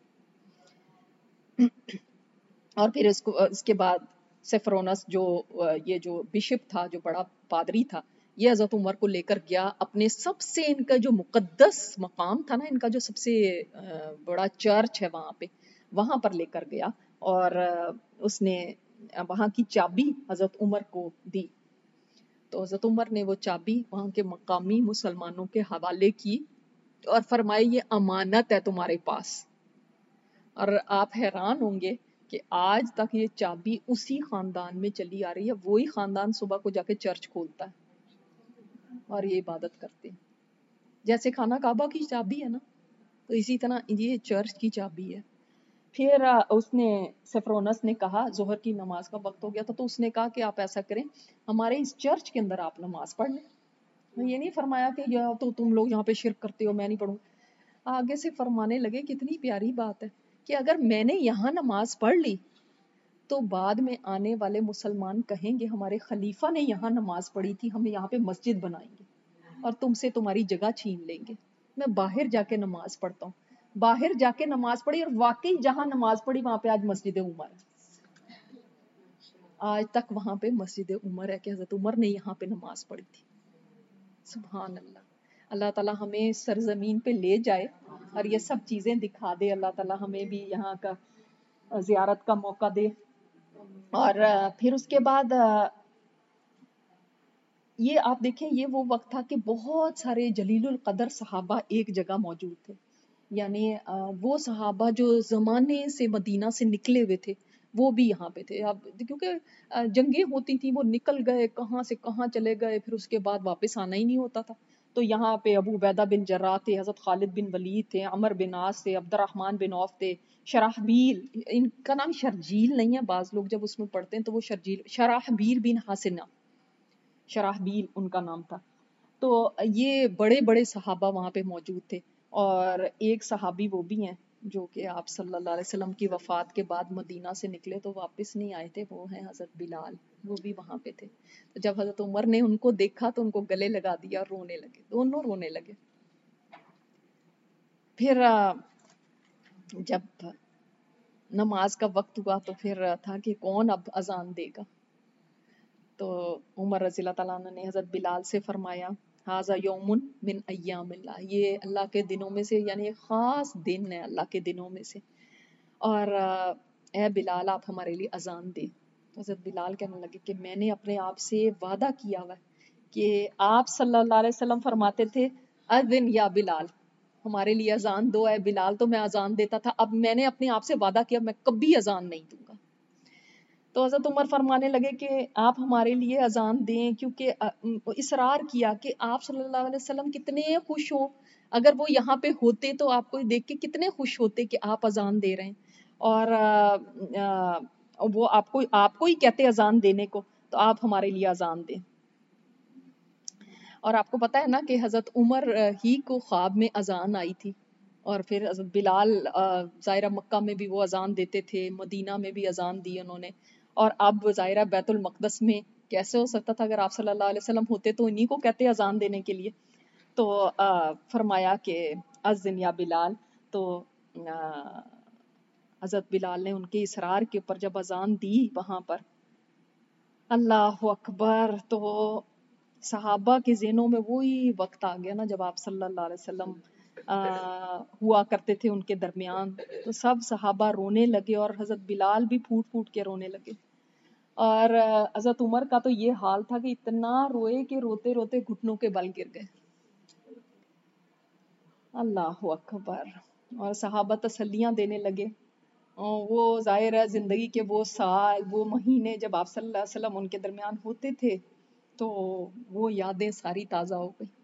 اور پھر اس کو اس کے بعد سیفرونس جو یہ جو بشپ تھا، جو بڑا پادری تھا، یہ حضرت عمر کو لے کر گیا اپنے سب سے ان کا جو مقدس مقام تھا نا، ان کا جو سب سے بڑا چرچ ہے وہاں پہ، وہاں پر لے کر گیا اور اس نے وہاں کی چابی حضرت عمر کو دی. تو حضرت عمر نے وہ چابی وہاں کے مقامی مسلمانوں کے حوالے کی اور فرمائی یہ امانت ہے تمہارے پاس. اور آپ حیران ہوں گے کہ آج تک یہ چابی اسی خاندان میں چلی آ رہی ہے. وہی خاندان صبح کو جا کے چرچ کھولتا ہے اور یہ عبادت کرتے ہیں. جیسے خانہ کعبہ کی چابی ہے نا، تو اسی طرح یہ چرچ کی چابی ہے. پھر اس نے سیفرونس نے کہا ظہر کی نماز کا وقت ہو گیا تھا، تو اس نے کہا کہ آپ ایسا کریں ہمارے اس چرچ کے اندر آپ نماز پڑھ لیں. یہ نہیں فرمایا کہ یا تو تم لوگ یہاں پہ شرک کرتے ہو میں نہیں پڑھوں. آگے سے فرمانے لگے کتنی پیاری بات ہے کہ اگر میں نے یہاں نماز پڑھ لی تو بعد میں آنے والے مسلمان کہیں گے ہمارے خلیفہ نے یہاں نماز پڑھی تھی، ہم یہاں پہ مسجد بنائیں گے اور تم سے تمہاری جگہ چھین لیں گے. میں باہر جا کے نماز پڑھتا ہوں. باہر جا کے نماز پڑھی اور واقعی جہاں نماز پڑھی وہاں پہ آج مسجد عمر ہے. آج تک وہاں پہ مسجد عمر ہے کہ حضرت عمر نے یہاں پہ نماز پڑھی تھی. سبحان اللہ. اللہ تعالیٰ ہمیں سرزمین پہ لے جائے اور یہ سب چیزیں دکھا دے. اللہ تعالیٰ ہمیں بھی یہاں کا زیارت کا موقع دے. اور پھر اس کے بعد یہ آپ دیکھیں یہ وہ وقت تھا کہ بہت سارے جلیل القدر صحابہ ایک جگہ موجود تھے. یعنی وہ صحابہ جو زمانے سے مدینہ سے نکلے ہوئے تھے وہ بھی یہاں پہ تھے. اب کیونکہ جنگیں ہوتی تھیں، وہ نکل گئے کہاں سے کہاں چلے گئے، پھر اس کے بعد واپس آنا ہی نہیں ہوتا تھا. تو یہاں پہ ابو عبیدہ بن جراح تھے، حضرت خالد بن ولید تھے، عمر بن عاص تھے، عبد الرحمن بن عوف تھے، شرحبیل، ان کا نام شرجیل نہیں ہے، بعض لوگ جب اس میں پڑھتے ہیں تو وہ شرجیل، شرحبیل بن حسنہ، شرحبیل ان کا نام تھا. تو یہ بڑے بڑے صحابہ وہاں پہ موجود تھے. اور ایک صحابی وہ بھی ہیں جو کہ آپ صلی اللہ علیہ وسلم کی وفات کے بعد مدینہ سے نکلے تو واپس نہیں آئے تھے، وہ ہیں حضرت بلال، وہ بھی وہاں پہ تھے. تو جب حضرت عمر نے ان کو دیکھا تو ان کو گلے لگا دیا اور رونے لگے، دونوں رونے لگے. پھر جب نماز کا وقت ہوا تو پھر تھا کہ کون اب اذان دے گا. تو عمر رضی اللہ تعالیٰ عنہ نے حضرت بلال سے فرمایا ھذا یوم من ایام اللہ، یہ اللہ کے دنوں میں سے، یعنی ایک خاص دن ہے اللہ کے دنوں میں سے، اور اے بلال آپ ہمارے لیے اذان دیں. حضرت بلال کہنے لگے کہ میں نے اپنے آپ سے وعدہ کیا ہوا ہے کہ آپ صلی اللہ علیہ وسلم فرماتے تھے اذن یا بلال، ہمارے لیے اذان دو اے بلال، تو میں اذان دیتا تھا. اب میں نے اپنے آپ سے وعدہ کیا میں کبھی اذان نہیں دوں گا. تو حضرت عمر فرمانے لگے کہ آپ ہمارے لیے اذان دیں، کیونکہ اصرار کیا کہ آپ صلی اللہ علیہ وسلم کتنے خوش ہوں اگر وہ یہاں پہ ہوتے تو آپ کو دیکھ کے کتنے خوش ہوتے کہ آپ اذان دے رہے ہیں، اور آ، آ، وہ آپ کو آپ کو ہی کہتے اذان دینے کو، تو آپ ہمارے لیے اذان دیں۔ اور آپ کو پتا ہے نا کہ حضرت عمر ہی کو خواب میں اذان آئی تھی، اور پھر حضرت بلال ظاہرہ مکہ میں بھی وہ اذان دیتے تھے، مدینہ میں بھی اذان دی انہوں نے، اور اب ظاہرہ بیت المقدس میں کیسے ہو سکتا تھا؟ اگر آپ صلی اللہ علیہ وسلم ہوتے تو انہی کو کہتے اذان دینے کے لیے۔ تو فرمایا کہ اذن یا بلال، تو حضرت بلال نے ان کے اصرار کے اوپر جب اذان دی وہاں پر، اللہ اکبر، تو صحابہ کے ذہنوں میں وہی وقت آ گیا نا جب آپ صلی اللہ علیہ وسلم ہوا کرتے تھے ان کے درمیان، تو سب صحابہ رونے لگے اور حضرت بلال بھی پھوٹ پھوٹ کے رونے لگے۔ اور حضرت عمر کا تو یہ حال تھا کہ اتنا روئے کہ روتے روتے گھٹنوں کے بل گر گئے۔ اللہ اکبر، اور صحابہ تسلیاں دینے لگے۔ وہ ظاہر ہے زندگی کے وہ سال، وہ مہینے جب آپ صلی اللہ علیہ وسلم ان کے درمیان ہوتے تھے، تو وہ یادیں ساری تازہ ہو گئی۔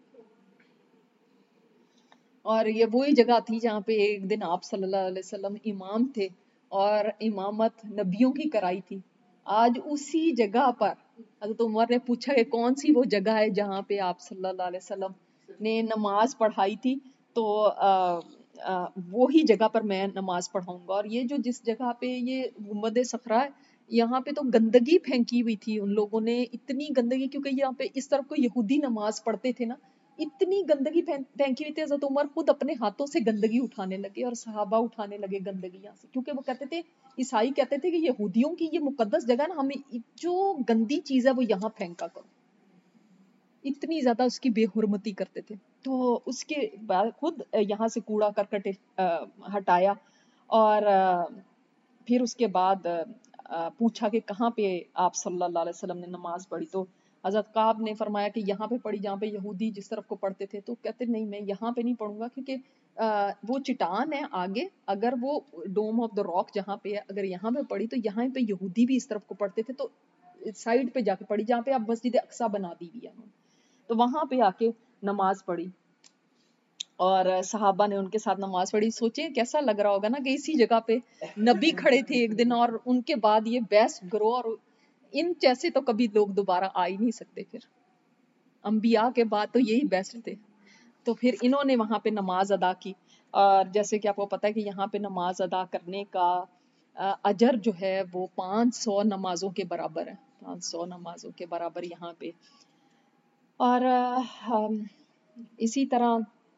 اور یہ وہی جگہ تھی جہاں پہ ایک دن آپ صلی اللہ علیہ وسلم امام تھے اور امامت نبیوں کی کرائی تھی۔ آج اسی جگہ پر حضرت عمر نے پوچھا کہ کون سی وہ جگہ ہے جہاں پہ آپ صلی اللہ علیہ وسلم نے نماز پڑھائی تھی، تو وہی جگہ پر میں نماز پڑھاؤں گا۔ اور یہ جو جس جگہ پہ یہ گنبد صخرہ ہے، یہاں پہ تو گندگی پھینکی ہوئی تھی ان لوگوں نے، اتنی گندگی، کیونکہ یہاں پہ اس طرف کو یہودی نماز پڑھتے تھے نا، اتنی گندگی پھینکی ہوئی تھی۔ حضرت عمر خود اپنے ہاتھوں سے گندگی اٹھانے لگے اور صحابہ اٹھانے لگے گندگی یہاں سے، کیونکہ وہ کہتے تھے، عیسائی کہتے تھے کہ یہودیوں کی یہ مقدس جگہ نا، ہمیں جو گندی چیز ہے وہ یہاں پھینکا کرو، اتنی زیادہ اس کی بے حرمتی کرتے تھے۔ تو اس کے بعد خود یہاں سے کوڑا کرکٹ ہٹایا، اور پھر اس کے بعد پوچھا کہ کہاں پہ آپ صلی اللہ علیہ وسلم نے نماز پڑھی، تو حضرت کعب نے فرمایا کہ یہاں پہ پڑھی جہاں پہ یہودی جس طرف کو پڑھتے تھے۔ تو کہتے نہیں، میں یہاں پہ نہیں پڑھوں گا، کیونکہ وہ چٹان ہے آگے، اگر وہ ڈوم آف دا راک جہاں پہ ہے، اگر یہاں پہ پڑھی تو یہاں پہ یہودی بھی اس طرف کو پڑھتے تھے، تو سائڈ پہ جا کے پڑھی جہاں پہ اب مسجد اقصیٰ بنا دی ہوئی ہے، تو وہاں پہ آ کے نماز پڑھی اور صحابہ نے ان کے ساتھ نماز پڑھی۔ سوچیں کیسا لگ رہا ہوگا نا کہ اسی جگہ پہ نبی کھڑے تھے ایک دن، اور ان کے بعد یہ بیسٹ گرو، اور ان جیسے تو کبھی لوگ دوبارہ آ ہی نہیں سکتے، پھر انبیاء کے بعد تو یہی بیسٹ تھے۔ تو پھر انہوں نے وہاں پہ نماز ادا کی، اور جیسے کہ آپ کو پتہ ہے کہ یہاں پہ نماز ادا کرنے کا اجر جو ہے وہ پانچ سو نمازوں کے برابر ہے، پانچ سو نمازوں کے برابر یہاں پہ۔ اور اسی طرح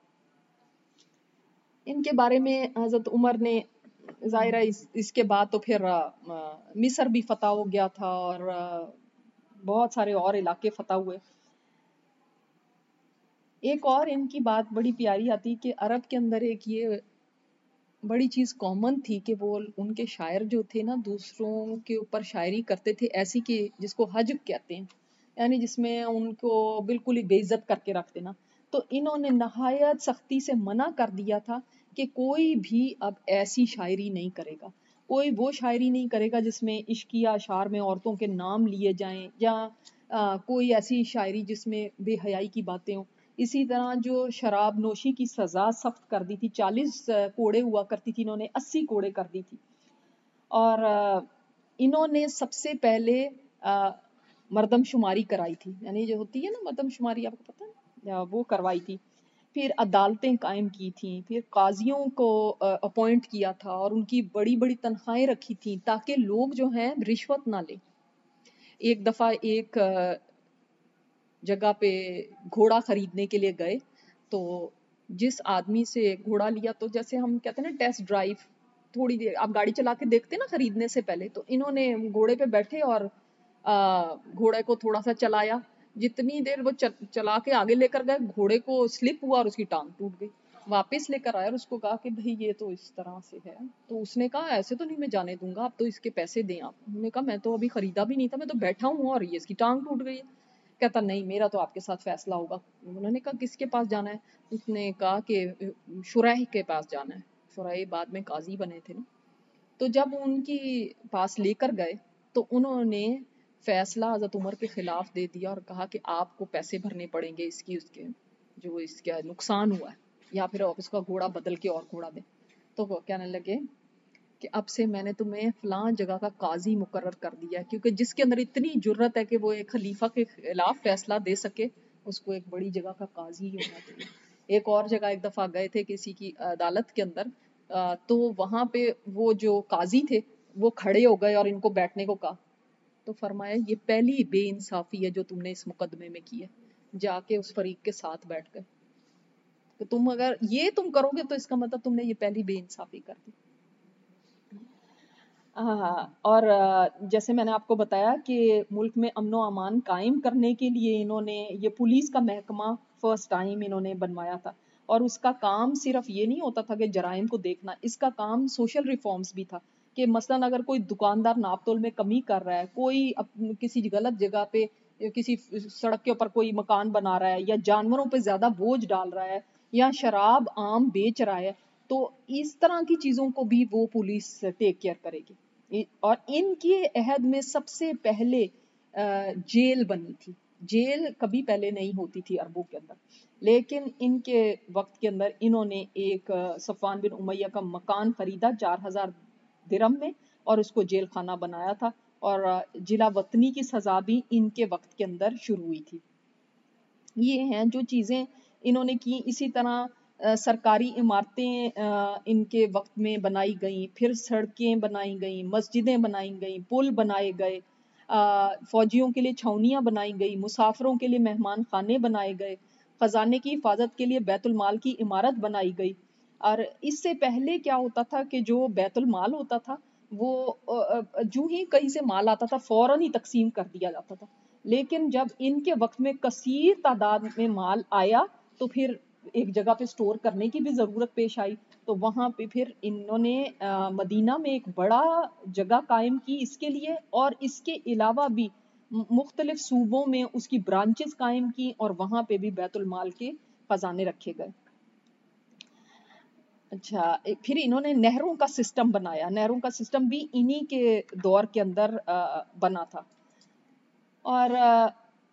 ان کے بارے میں حضرت عمر نے ظاہرہ اس, اس کے بعد تو پھر مصر بھی فتح ہو گیا تھا، اور بہت سارے اور علاقے فتح ہوئے۔ ایک اور ان کی بات بڑی پیاری آتی کہ عرب کے اندر ایک یہ بڑی چیز کامن تھی کہ وہ ان کے شاعر جو تھے نا، دوسروں کے اوپر شاعری کرتے تھے ایسی کہ جس کو حجب کہتے ہیں، یعنی جس میں ان کو بالکل ہی بے عزت کر کے رکھ دینا۔ تو انہوں نے نہایت سختی سے منع کر دیا تھا کہ کوئی بھی اب ایسی شاعری نہیں کرے گا، کوئی وہ شاعری نہیں کرے گا جس میں عشقیہ اشعار میں عورتوں کے نام لیے جائیں، یا آ, کوئی ایسی شاعری جس میں بے حیائی کی باتیں ہوں۔ اسی طرح جو شراب نوشی کی سزا سخت کر دی تھی، چالیس کوڑے ہوا کرتی تھی، انہوں نے اسی کوڑے کر دی تھی۔ اور انہوں نے سب سے پہلے مردم شماری کرائی تھی، یعنی جو ہوتی ہے نا مردم شماری، آپ کو پتہ ہے، وہ کروائی تھی۔ پھر عدالتیں قائم کی تھیں، پھر قاضیوں کو اپوائنٹ کیا تھا، اور ان کی بڑی بڑی تنخواہیں رکھی تھیں تاکہ لوگ جو ہیں رشوت نہ لیں۔ ایک دفعہ ایک جگہ پہ گھوڑا خریدنے کے لیے گئے، تو جس آدمی سے گھوڑا لیا، تو جیسے ہم کہتے ہیں نا ٹیسٹ ڈرائیو، تھوڑی دیر آپ گاڑی چلا کے دیکھتے نا خریدنے سے پہلے، تو انہوں نے گھوڑے پہ بیٹھے اور گھوڑے کو تھوڑا سا چلایا، جتنی دیر وہ چلا کے آگے لے کر گئے، گھوڑے کو سلپ ہوا اور اس کی ٹانگ ٹوٹ گئی۔ واپس لے کر آیا اور اس کو کہا کہ بھئی یہ تو اس طرح سے ہے، تو اس نے کہا ایسے تو نہیں میں جانے دوں گا، آپ تو اس کے پیسے دیں۔ آپ انہوں نے کہا میں تو ابھی خریدا بھی نہیں تھا، میں تو بیٹھا ہوں اور یہ اس کی ٹانگ ٹوٹ گئی ہے۔ کہتا نہیں، میرا تو آپ کے ساتھ فیصلہ ہوگا۔ انہوں نے کہا کس کے پاس جانا ہے؟ اس نے کہا کہ شریح کے پاس جانا ہے۔ شریح بعد میں قاضی بنے تھے نا۔ تو جب ان کی پاس لے کر گئے تو انہوں نے فیصلہ حضرت عمر کے خلاف دے دیا اور کہا کہ آپ کو پیسے بھرنے پڑیں گے اس کی اس کے جو اس کا نقصان ہوا ہے۔ या फिर आप उसका घोड़ा बदल के और घोड़ा दें। तो वो कहने लगे कि अब से मैंने तुम्हें फलां जगह का काजी मुकर्रर कर दिया है, क्योंकि जिसके अंदर इतनी जुर्रत है कि वो एक खलीफा के खिलाफ फैसला दे सके, उसको एक बड़ी जगह का काजी ही होना चाहिए। एक और जगह एक दफा गए थे किसी की अदालत के अंदर, अ, तो वहां पे वो जो काजी थे वो खड़े हो गए और इनको बैठने को कहा, तो फरमाया ये पहली बेइंसाफी है जो तुमने इस मुकदमे में की है। जाके उस फरीक के साथ बैठ गए कि तुम अगर ये तुम करोगे तो इसका मतलब तुमने ये पहली बेइंसाफी कर दी। हाँ, और अ, जैसे मैंने आपको बताया कि मुल्क में अमनो अमान कायम करने के लिए इन्होंने ये पुलिस का महकमा फर्स्ट टाइम इन्होंने बनवाया था, और उसका काम सिर्फ ये नहीं होता था कि जराइम को देखना, इसका काम सोशल रिफॉर्म्स भी था। कि मसलन अगर कोई दुकानदार नाप तोल में कमी कर रहा है, कोई अप- किसी गलत जगह पे या किसी सड़क के ऊपर कोई मकान बना रहा है, या जानवरों पे ज्यादा बोझ डाल रहा है, या शराब आम बेच रहा है, तो इस तरह की चीजों को भी वो पुलिस टेक केयर करेगी। इ- और इनके अहद में सबसे पहले अ, जेल बनी थी। जेल कभी पहले नहीं होती थी अरबों के अंदर, लेकिन इनके वक्त के अंदर इन्होंने एक अ, सफवान बिन उमैया का मकान खरीदा चार हजार दिरहम में, और उसको जेल खाना बनाया था। और अ, जिला वतनी की सजा भी इनके वक्त के अंदर शुरू हुई थी। ये हैं जो चीज़ें इन्होंने की। इसी तरह अ, सरकारी इमारतें अ, इनके वक्त में बनाई गई, फिर सड़कें बनाई गई, मस्जिदें बनाई गई, पुल बनाए गए, अ, फौजियों के लिए छावनियाँ बनाई गई, मुसाफिरों के लिए मेहमान खाने बनाए गए, खजाने की हिफाजत के लिए बैतुल माल की इमारत बनाई गई। और इससे पहले क्या होता था कि जो बैतुल माल होता था वो अ, अ, जो ही कहीं से माल आता था फौरन ही तकसीम कर दिया जाता था। लेकिन जब इनके वक्त में कसीर तादाद में माल आया, तो फिर एक जगह पे स्टोर करने की भी जरूरत पेश आई। तो वहां पे फिर इन्होंने अ, मदीना में एक बड़ा जगह कायम की इसके लिए, और इसके अलावा भी मु- मुख्तलिफ सूबों में उसकी ब्रांचेस कायम की, और वहां पे भी बैतुल माल के खजाने रखे गए। अच्छा, ए- फिर इन्होंने नहरों का सिस्टम बनाया। नहरों का सिस्टम भी इन्हीं के दौर के अंदर अ, बना था। और अ,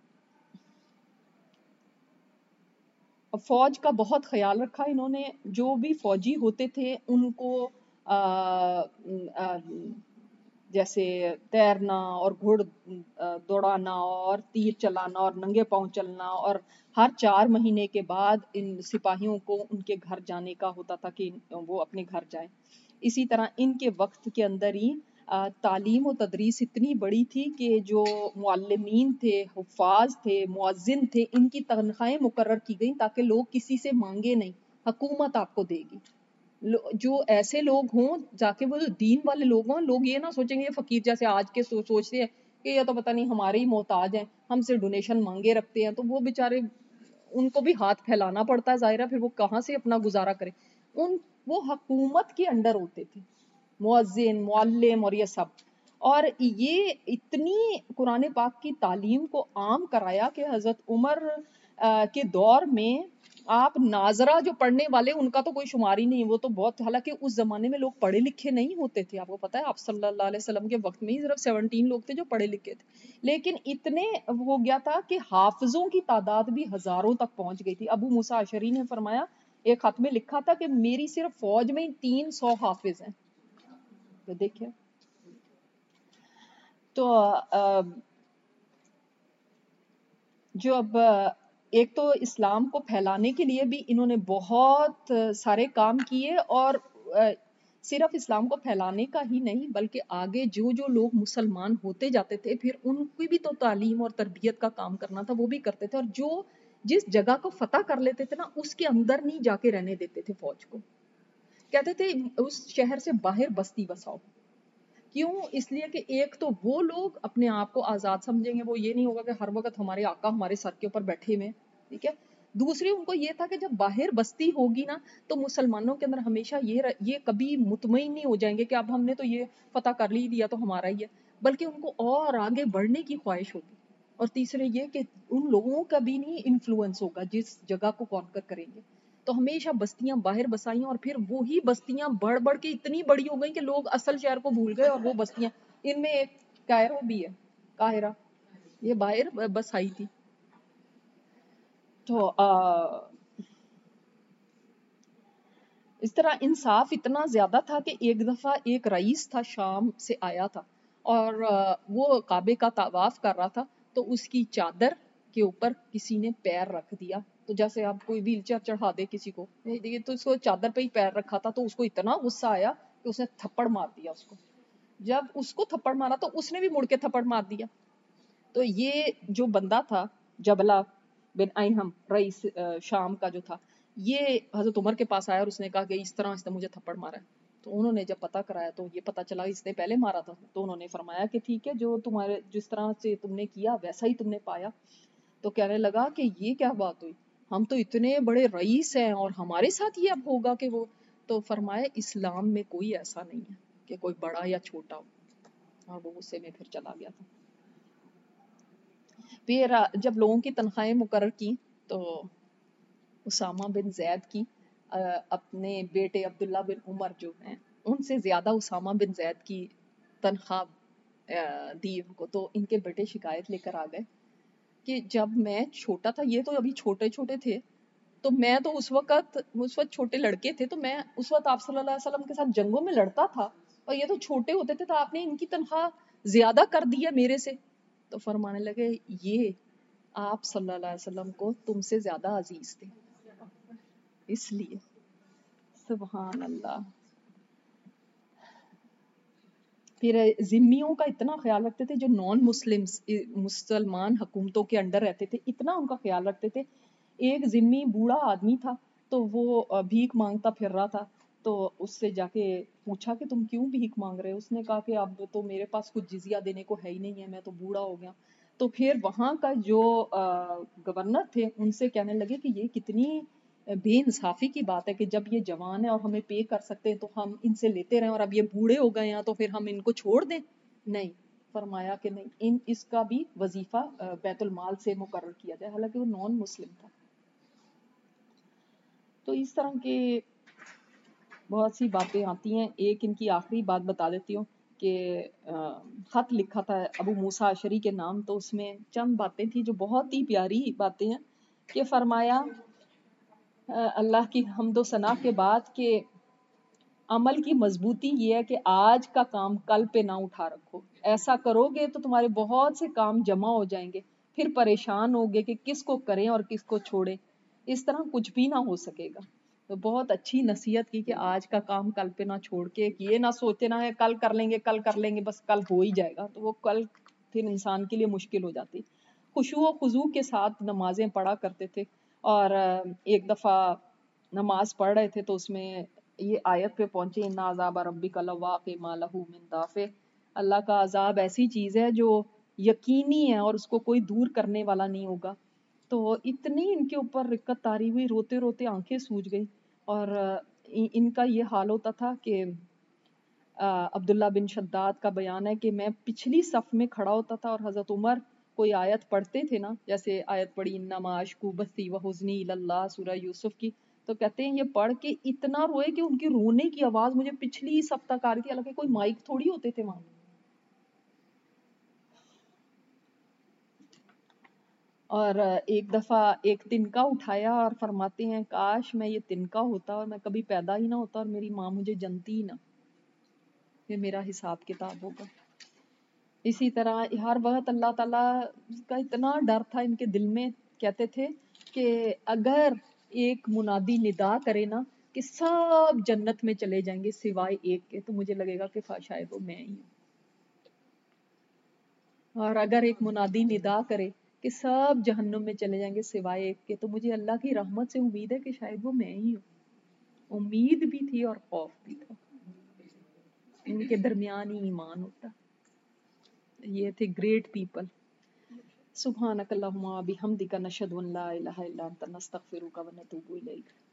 फौज का बहुत ख्याल रखा इन्होंने। जो भी फौजी होते थे उनको आ, आ, जैसे तैरना और घुड़ अ, दौड़ाना और तीर चलाना और नंगे पांव चलना, और हर चार महीने के बाद इन सिपाहियों को उनके घर जाने का होता था कि वो अपने घर जाएं। इसी तरह इनके वक्त के अंदर ही अ, तालीम और तदरीस इतनी बड़ी थी कि जो मुअल्लिमीन थे, हुफ़ाज़ थे, मुअज्जिन थे, इनकी तनख्वाहें मुकर्रर की गई ताकि लोग किसी से मांगे नहीं, हुकूमत आपको देगी। लो- जो ऐसे लोग हों जाके, वो जो दीन वाले लोग हों, लोग ये ना सोचेंगे ये फकीर जैसे आज के सो, सोचते हैं कि ये तो पता नहीं हमारे ही मोहताज हैं, हमसे डोनेशन मांगे रखते हैं, तो वो बेचारे उनको भी हाथ फैलाना पड़ता है, जाहिर है फिर वो कहाँ से अपना गुजारा करें। उन वो हुकूमत के अंडर होते थे, मुअज्जिन मुअल्लिम और ये सब। और ये इतनी कुरान पाक की तालीम को आम कराया कि हजरत उमर अ, के दौर में आप नाजरा जो पढ़ने वाले उनका तो कोई शुमार ही नहीं। वो तो बहुत, हालांकि उस जमाने में लोग पढ़े लिखे नहीं होते थे, आपको पता है आप सल्लल्लाहु अलैहि वसल्लम के वक्त में ही सिर्फ सेवनटीन लोग थे जो पढ़े लिखे थे, लेकिन इतने हो गया था कि हाफिजों की तादाद भी हजारों तक पहुंच गई थी। अबू मूसा अशरी ने फरमाया, एक खत में लिखा था कि मेरी सिर्फ फौज में ही तीन सौ हाफिज हैं। तो देखिए, तो अ, जो अब अ, एक तो इस्लाम को फैलाने के लिए भी इन्होंने बहुत अ, सारे काम किए, और अ, सिर्फ इस्लाम को फैलाने का ही नहीं बल्कि आगे जो जो लोग मुसलमान होते जाते थे फिर उनकी भी तो तालीम और तरबियत का काम करना था, वो भी करते थे। और जो जिस जगह को फतह कर लेते थे ना, उसके अंदर नहीं जाके रहने देते थे फौज को। कहते थे उस शहर से बाहर बस्ती बसाओ। क्यों? इसलिए कि एक तो वो लोग अपने आप को आजाद समझेंगे, वो ये नहीं होगा कि हर वक्त हमारे आका हमारे सर के ऊपर बैठे हुए हैं, ठीक है। दूसरी उनको ये था कि जब बाहर बस्ती होगी ना, तो मुसलमानों के अंदर हमेशा ये र- ये कभी मुतमईन नहीं हो जाएंगे कि अब हमने तो ये फतह कर ली लिया तो हमारा ही है, बल्कि उनको और आगे बढ़ने की ख्वाहिश होगी। और तीसरे ये कि उन लोगों का भी नहीं इन्फ्लुएंस होगा जिस जगह को कॉन्कर करेंगे। तो हमेशा बस्तियां बाहर बसाई, और फिर वही बस्तियां बढ़ बढ़ के इतनी बड़ी हो गई कि लोग असल शहर को भूल गए, और वो बस्तियां, इनमें एक कायरो भी है, काहिरा, ये बाहर ब- बसाई थी। तो आ, اس طرح انصاف اتنا زیادہ تھا کہ ایک دفعہ ایک رئیس تھا شام سے آیا تھا اور وہ کعبے کا طواف کر رہا تھا، تو اس کی چادر کے اوپر کسی نے پیر رکھ دیا. تو جیسے آپ کوئی ویل چیئر چڑھا دے کسی کو، یہ تو اس کو چادر پہ ہی پیر رکھا تھا، تو اس کو اتنا غصہ آیا کہ اس نے تھپڑ مار دیا اس کو. جب اس کو تھپڑ مارا تو اس نے بھی مڑ کے تھپڑ مار دیا. تو یہ جو بندہ تھا جبلہ بن ایہم رئیس شام کا جو تھا، یہ حضرت عمر کے پاس آیا اور اس نے کہا کہ اس طرح اس نے مجھے تھپڑ مارا ہے. تو انہوں نے جب پتہ کرایا تو یہ پتہ چلا اس نے پہلے مارا تھا. تو انہوں نے فرمایا کہ ٹھیک ہے، جو تمہارے جس طرح سے تم نے کیا ویسا ہی تم نے پایا. تو کہنے لگا کہ یہ کیا بات ہوئی، ہم تو اتنے بڑے رئیس ہیں اور ہمارے ساتھ یہ اب ہوگا کہ وہ. تو فرمایا اسلام میں کوئی ایسا نہیں ہے کہ کوئی بڑا یا چھوٹا ہو. اور وہ غصے میں پھر چلا گیا تھا. پھر جب لوگوں کی تنخواہیں مقرر کی تو اسامہ بن زید کی اپنے بیٹے عبداللہ بن عمر جو ہیں ان سے زیادہ اسامہ بن زید کی تنخواہ دی ان کو. تو ان کے بیٹے شکایت لے کر آ گئے کہ جب میں چھوٹا تھا، یہ تو ابھی چھوٹے چھوٹے تھے، تو میں تو اس وقت اس وقت چھوٹے لڑکے تھے، تو میں اس وقت آپ صلی اللہ علیہ وسلم کے ساتھ جنگوں میں لڑتا تھا اور یہ تو چھوٹے ہوتے تھے، تو آپ نے ان کی تنخواہ زیادہ کر دی ہے میرے سے. تو فرمانے لگے یہ آپ صلی اللہ علیہ وسلم کو تم سے زیادہ عزیز تھے اس لیے. سبحان اللہ. پھر ذمیوں کا اتنا خیال رکھتے تھے، جو نان مسلم مسلمان حکومتوں کے انڈر رہتے تھے، اتنا ان کا خیال رکھتے تھے. ایک ذمی بوڑھا آدمی تھا تو وہ بھیک مانگتا پھر رہا تھا. تو اس سے جا کے پوچھا کہ تم کیوں بھیک مانگ رہے ہو؟ اس نے کہا کہ اب تو میرے پاس کچھ جزیہ دینے کو ہے ہی نہیں ہے، میں تو بوڑھا ہو گیا. تو پھر وہاں کا جو گورنر تھے ان سے کہنے لگے کہ یہ کتنی بے انصافی کی بات ہے کہ جب یہ جوان ہے اور ہمیں پے کر سکتے ہیں تو ہم ان سے لیتے رہیں، اور اب یہ بوڑھے ہو گئے ہیں تو پھر ہم ان کو چھوڑ دیں. نہیں، فرمایا کہ نہیں، ان اس کا بھی وظیفہ بیت المال سے مقرر کیا جائے، حالانکہ وہ نان مسلم تھا. تو اس طرح کے بہت سی باتیں آتی ہیں. ایک ان کی آخری بات بتا دیتی ہوں کہ خط لکھا تھا ابو موسیٰ اشعری کے نام، تو اس میں چند باتیں تھیں جو بہت ہی پیاری باتیں ہیں. کہ فرمایا اللہ کی حمد و ثنا کے بعد کہ عمل کی مضبوطی یہ ہے کہ آج کا کام کل پہ نہ اٹھا رکھو. ایسا کرو گے تو تمہارے بہت سے کام جمع ہو جائیں گے، پھر پریشان ہوگے کہ کس کو کریں اور کس کو چھوڑیں. اس طرح کچھ بھی نہ ہو سکے گا. تو بہت اچھی نصیحت کی کہ آج کا کام کل پہ نہ چھوڑ کے، یہ نہ سوچے نہ ہے کل کر لیں گے کل کر لیں گے بس کل ہو ہی جائے گا، تو وہ کل پھر انسان کے لیے مشکل ہو جاتی. خشوع و خضوع کے ساتھ نمازیں پڑھا کرتے تھے. اور ایک دفعہ نماز پڑھ رہے تھے تو اس میں یہ آیت پہ پہنچے، ان عذاب ربک لواقع ما لہ من دافع. اللہ کا عذاب ایسی چیز ہے جو یقینی ہے اور اس کو کوئی دور کرنے والا نہیں ہوگا. تو اتنی ان کے اوپر رقت طاری ہوئی، روتے روتے آنکھیں سوج گئی. اور ان کا یہ حال ہوتا تھا کہ عبداللہ بن شداد کا بیان ہے کہ میں پچھلی صف میں کھڑا ہوتا تھا اور حضرت عمر کوئی آیت پڑھتے تھے نا، جیسے آیت پڑھی انما اشکو بثی وحزنی الی اللہ، سورہ یوسف کی، تو کہتے ہیں یہ پڑھ کے اتنا روئے کہ ان کی رونے کی آواز مجھے پچھلی صف تک آ رہی تھی، حالانکہ کوئی مائک تھوڑی ہوتے تھے وہاں. اور ایک دفعہ ایک تنکا اٹھایا اور فرماتے ہیں کاش میں یہ تنکا ہوتا اور میں کبھی پیدا ہی نہ ہوتا اور میری ماں مجھے جنتی ہی نہ، یہ میرا حساب کتاب ہوگا. اسی طرح ہر وقت اللہ تعالیٰ کا اتنا ڈر تھا ان کے دل میں، کہتے تھے کہ اگر ایک منادی ندا کرے نا کہ سب جنت میں چلے جائیں گے سوائے ایک کے، تو مجھے لگے گا کہ شاید وہ میں ہی ہوں. اور اگر ایک منادی ندا کرے کہ سب جہنم میں چلے جائیں گے سوائے ایک کے، تو مجھے اللہ کی رحمت سے امید ہے کہ شاید وہ میں ہی ہوں. امید بھی تھی اور خوف بھی تھا، ان کے درمیان ہی ایمان ہوتا. یہ تھے گریٹ پیپل. سبحانک اللہم و بحمدک نشہد ان لا الہ الا انت نستغفرک و نتوب الیک.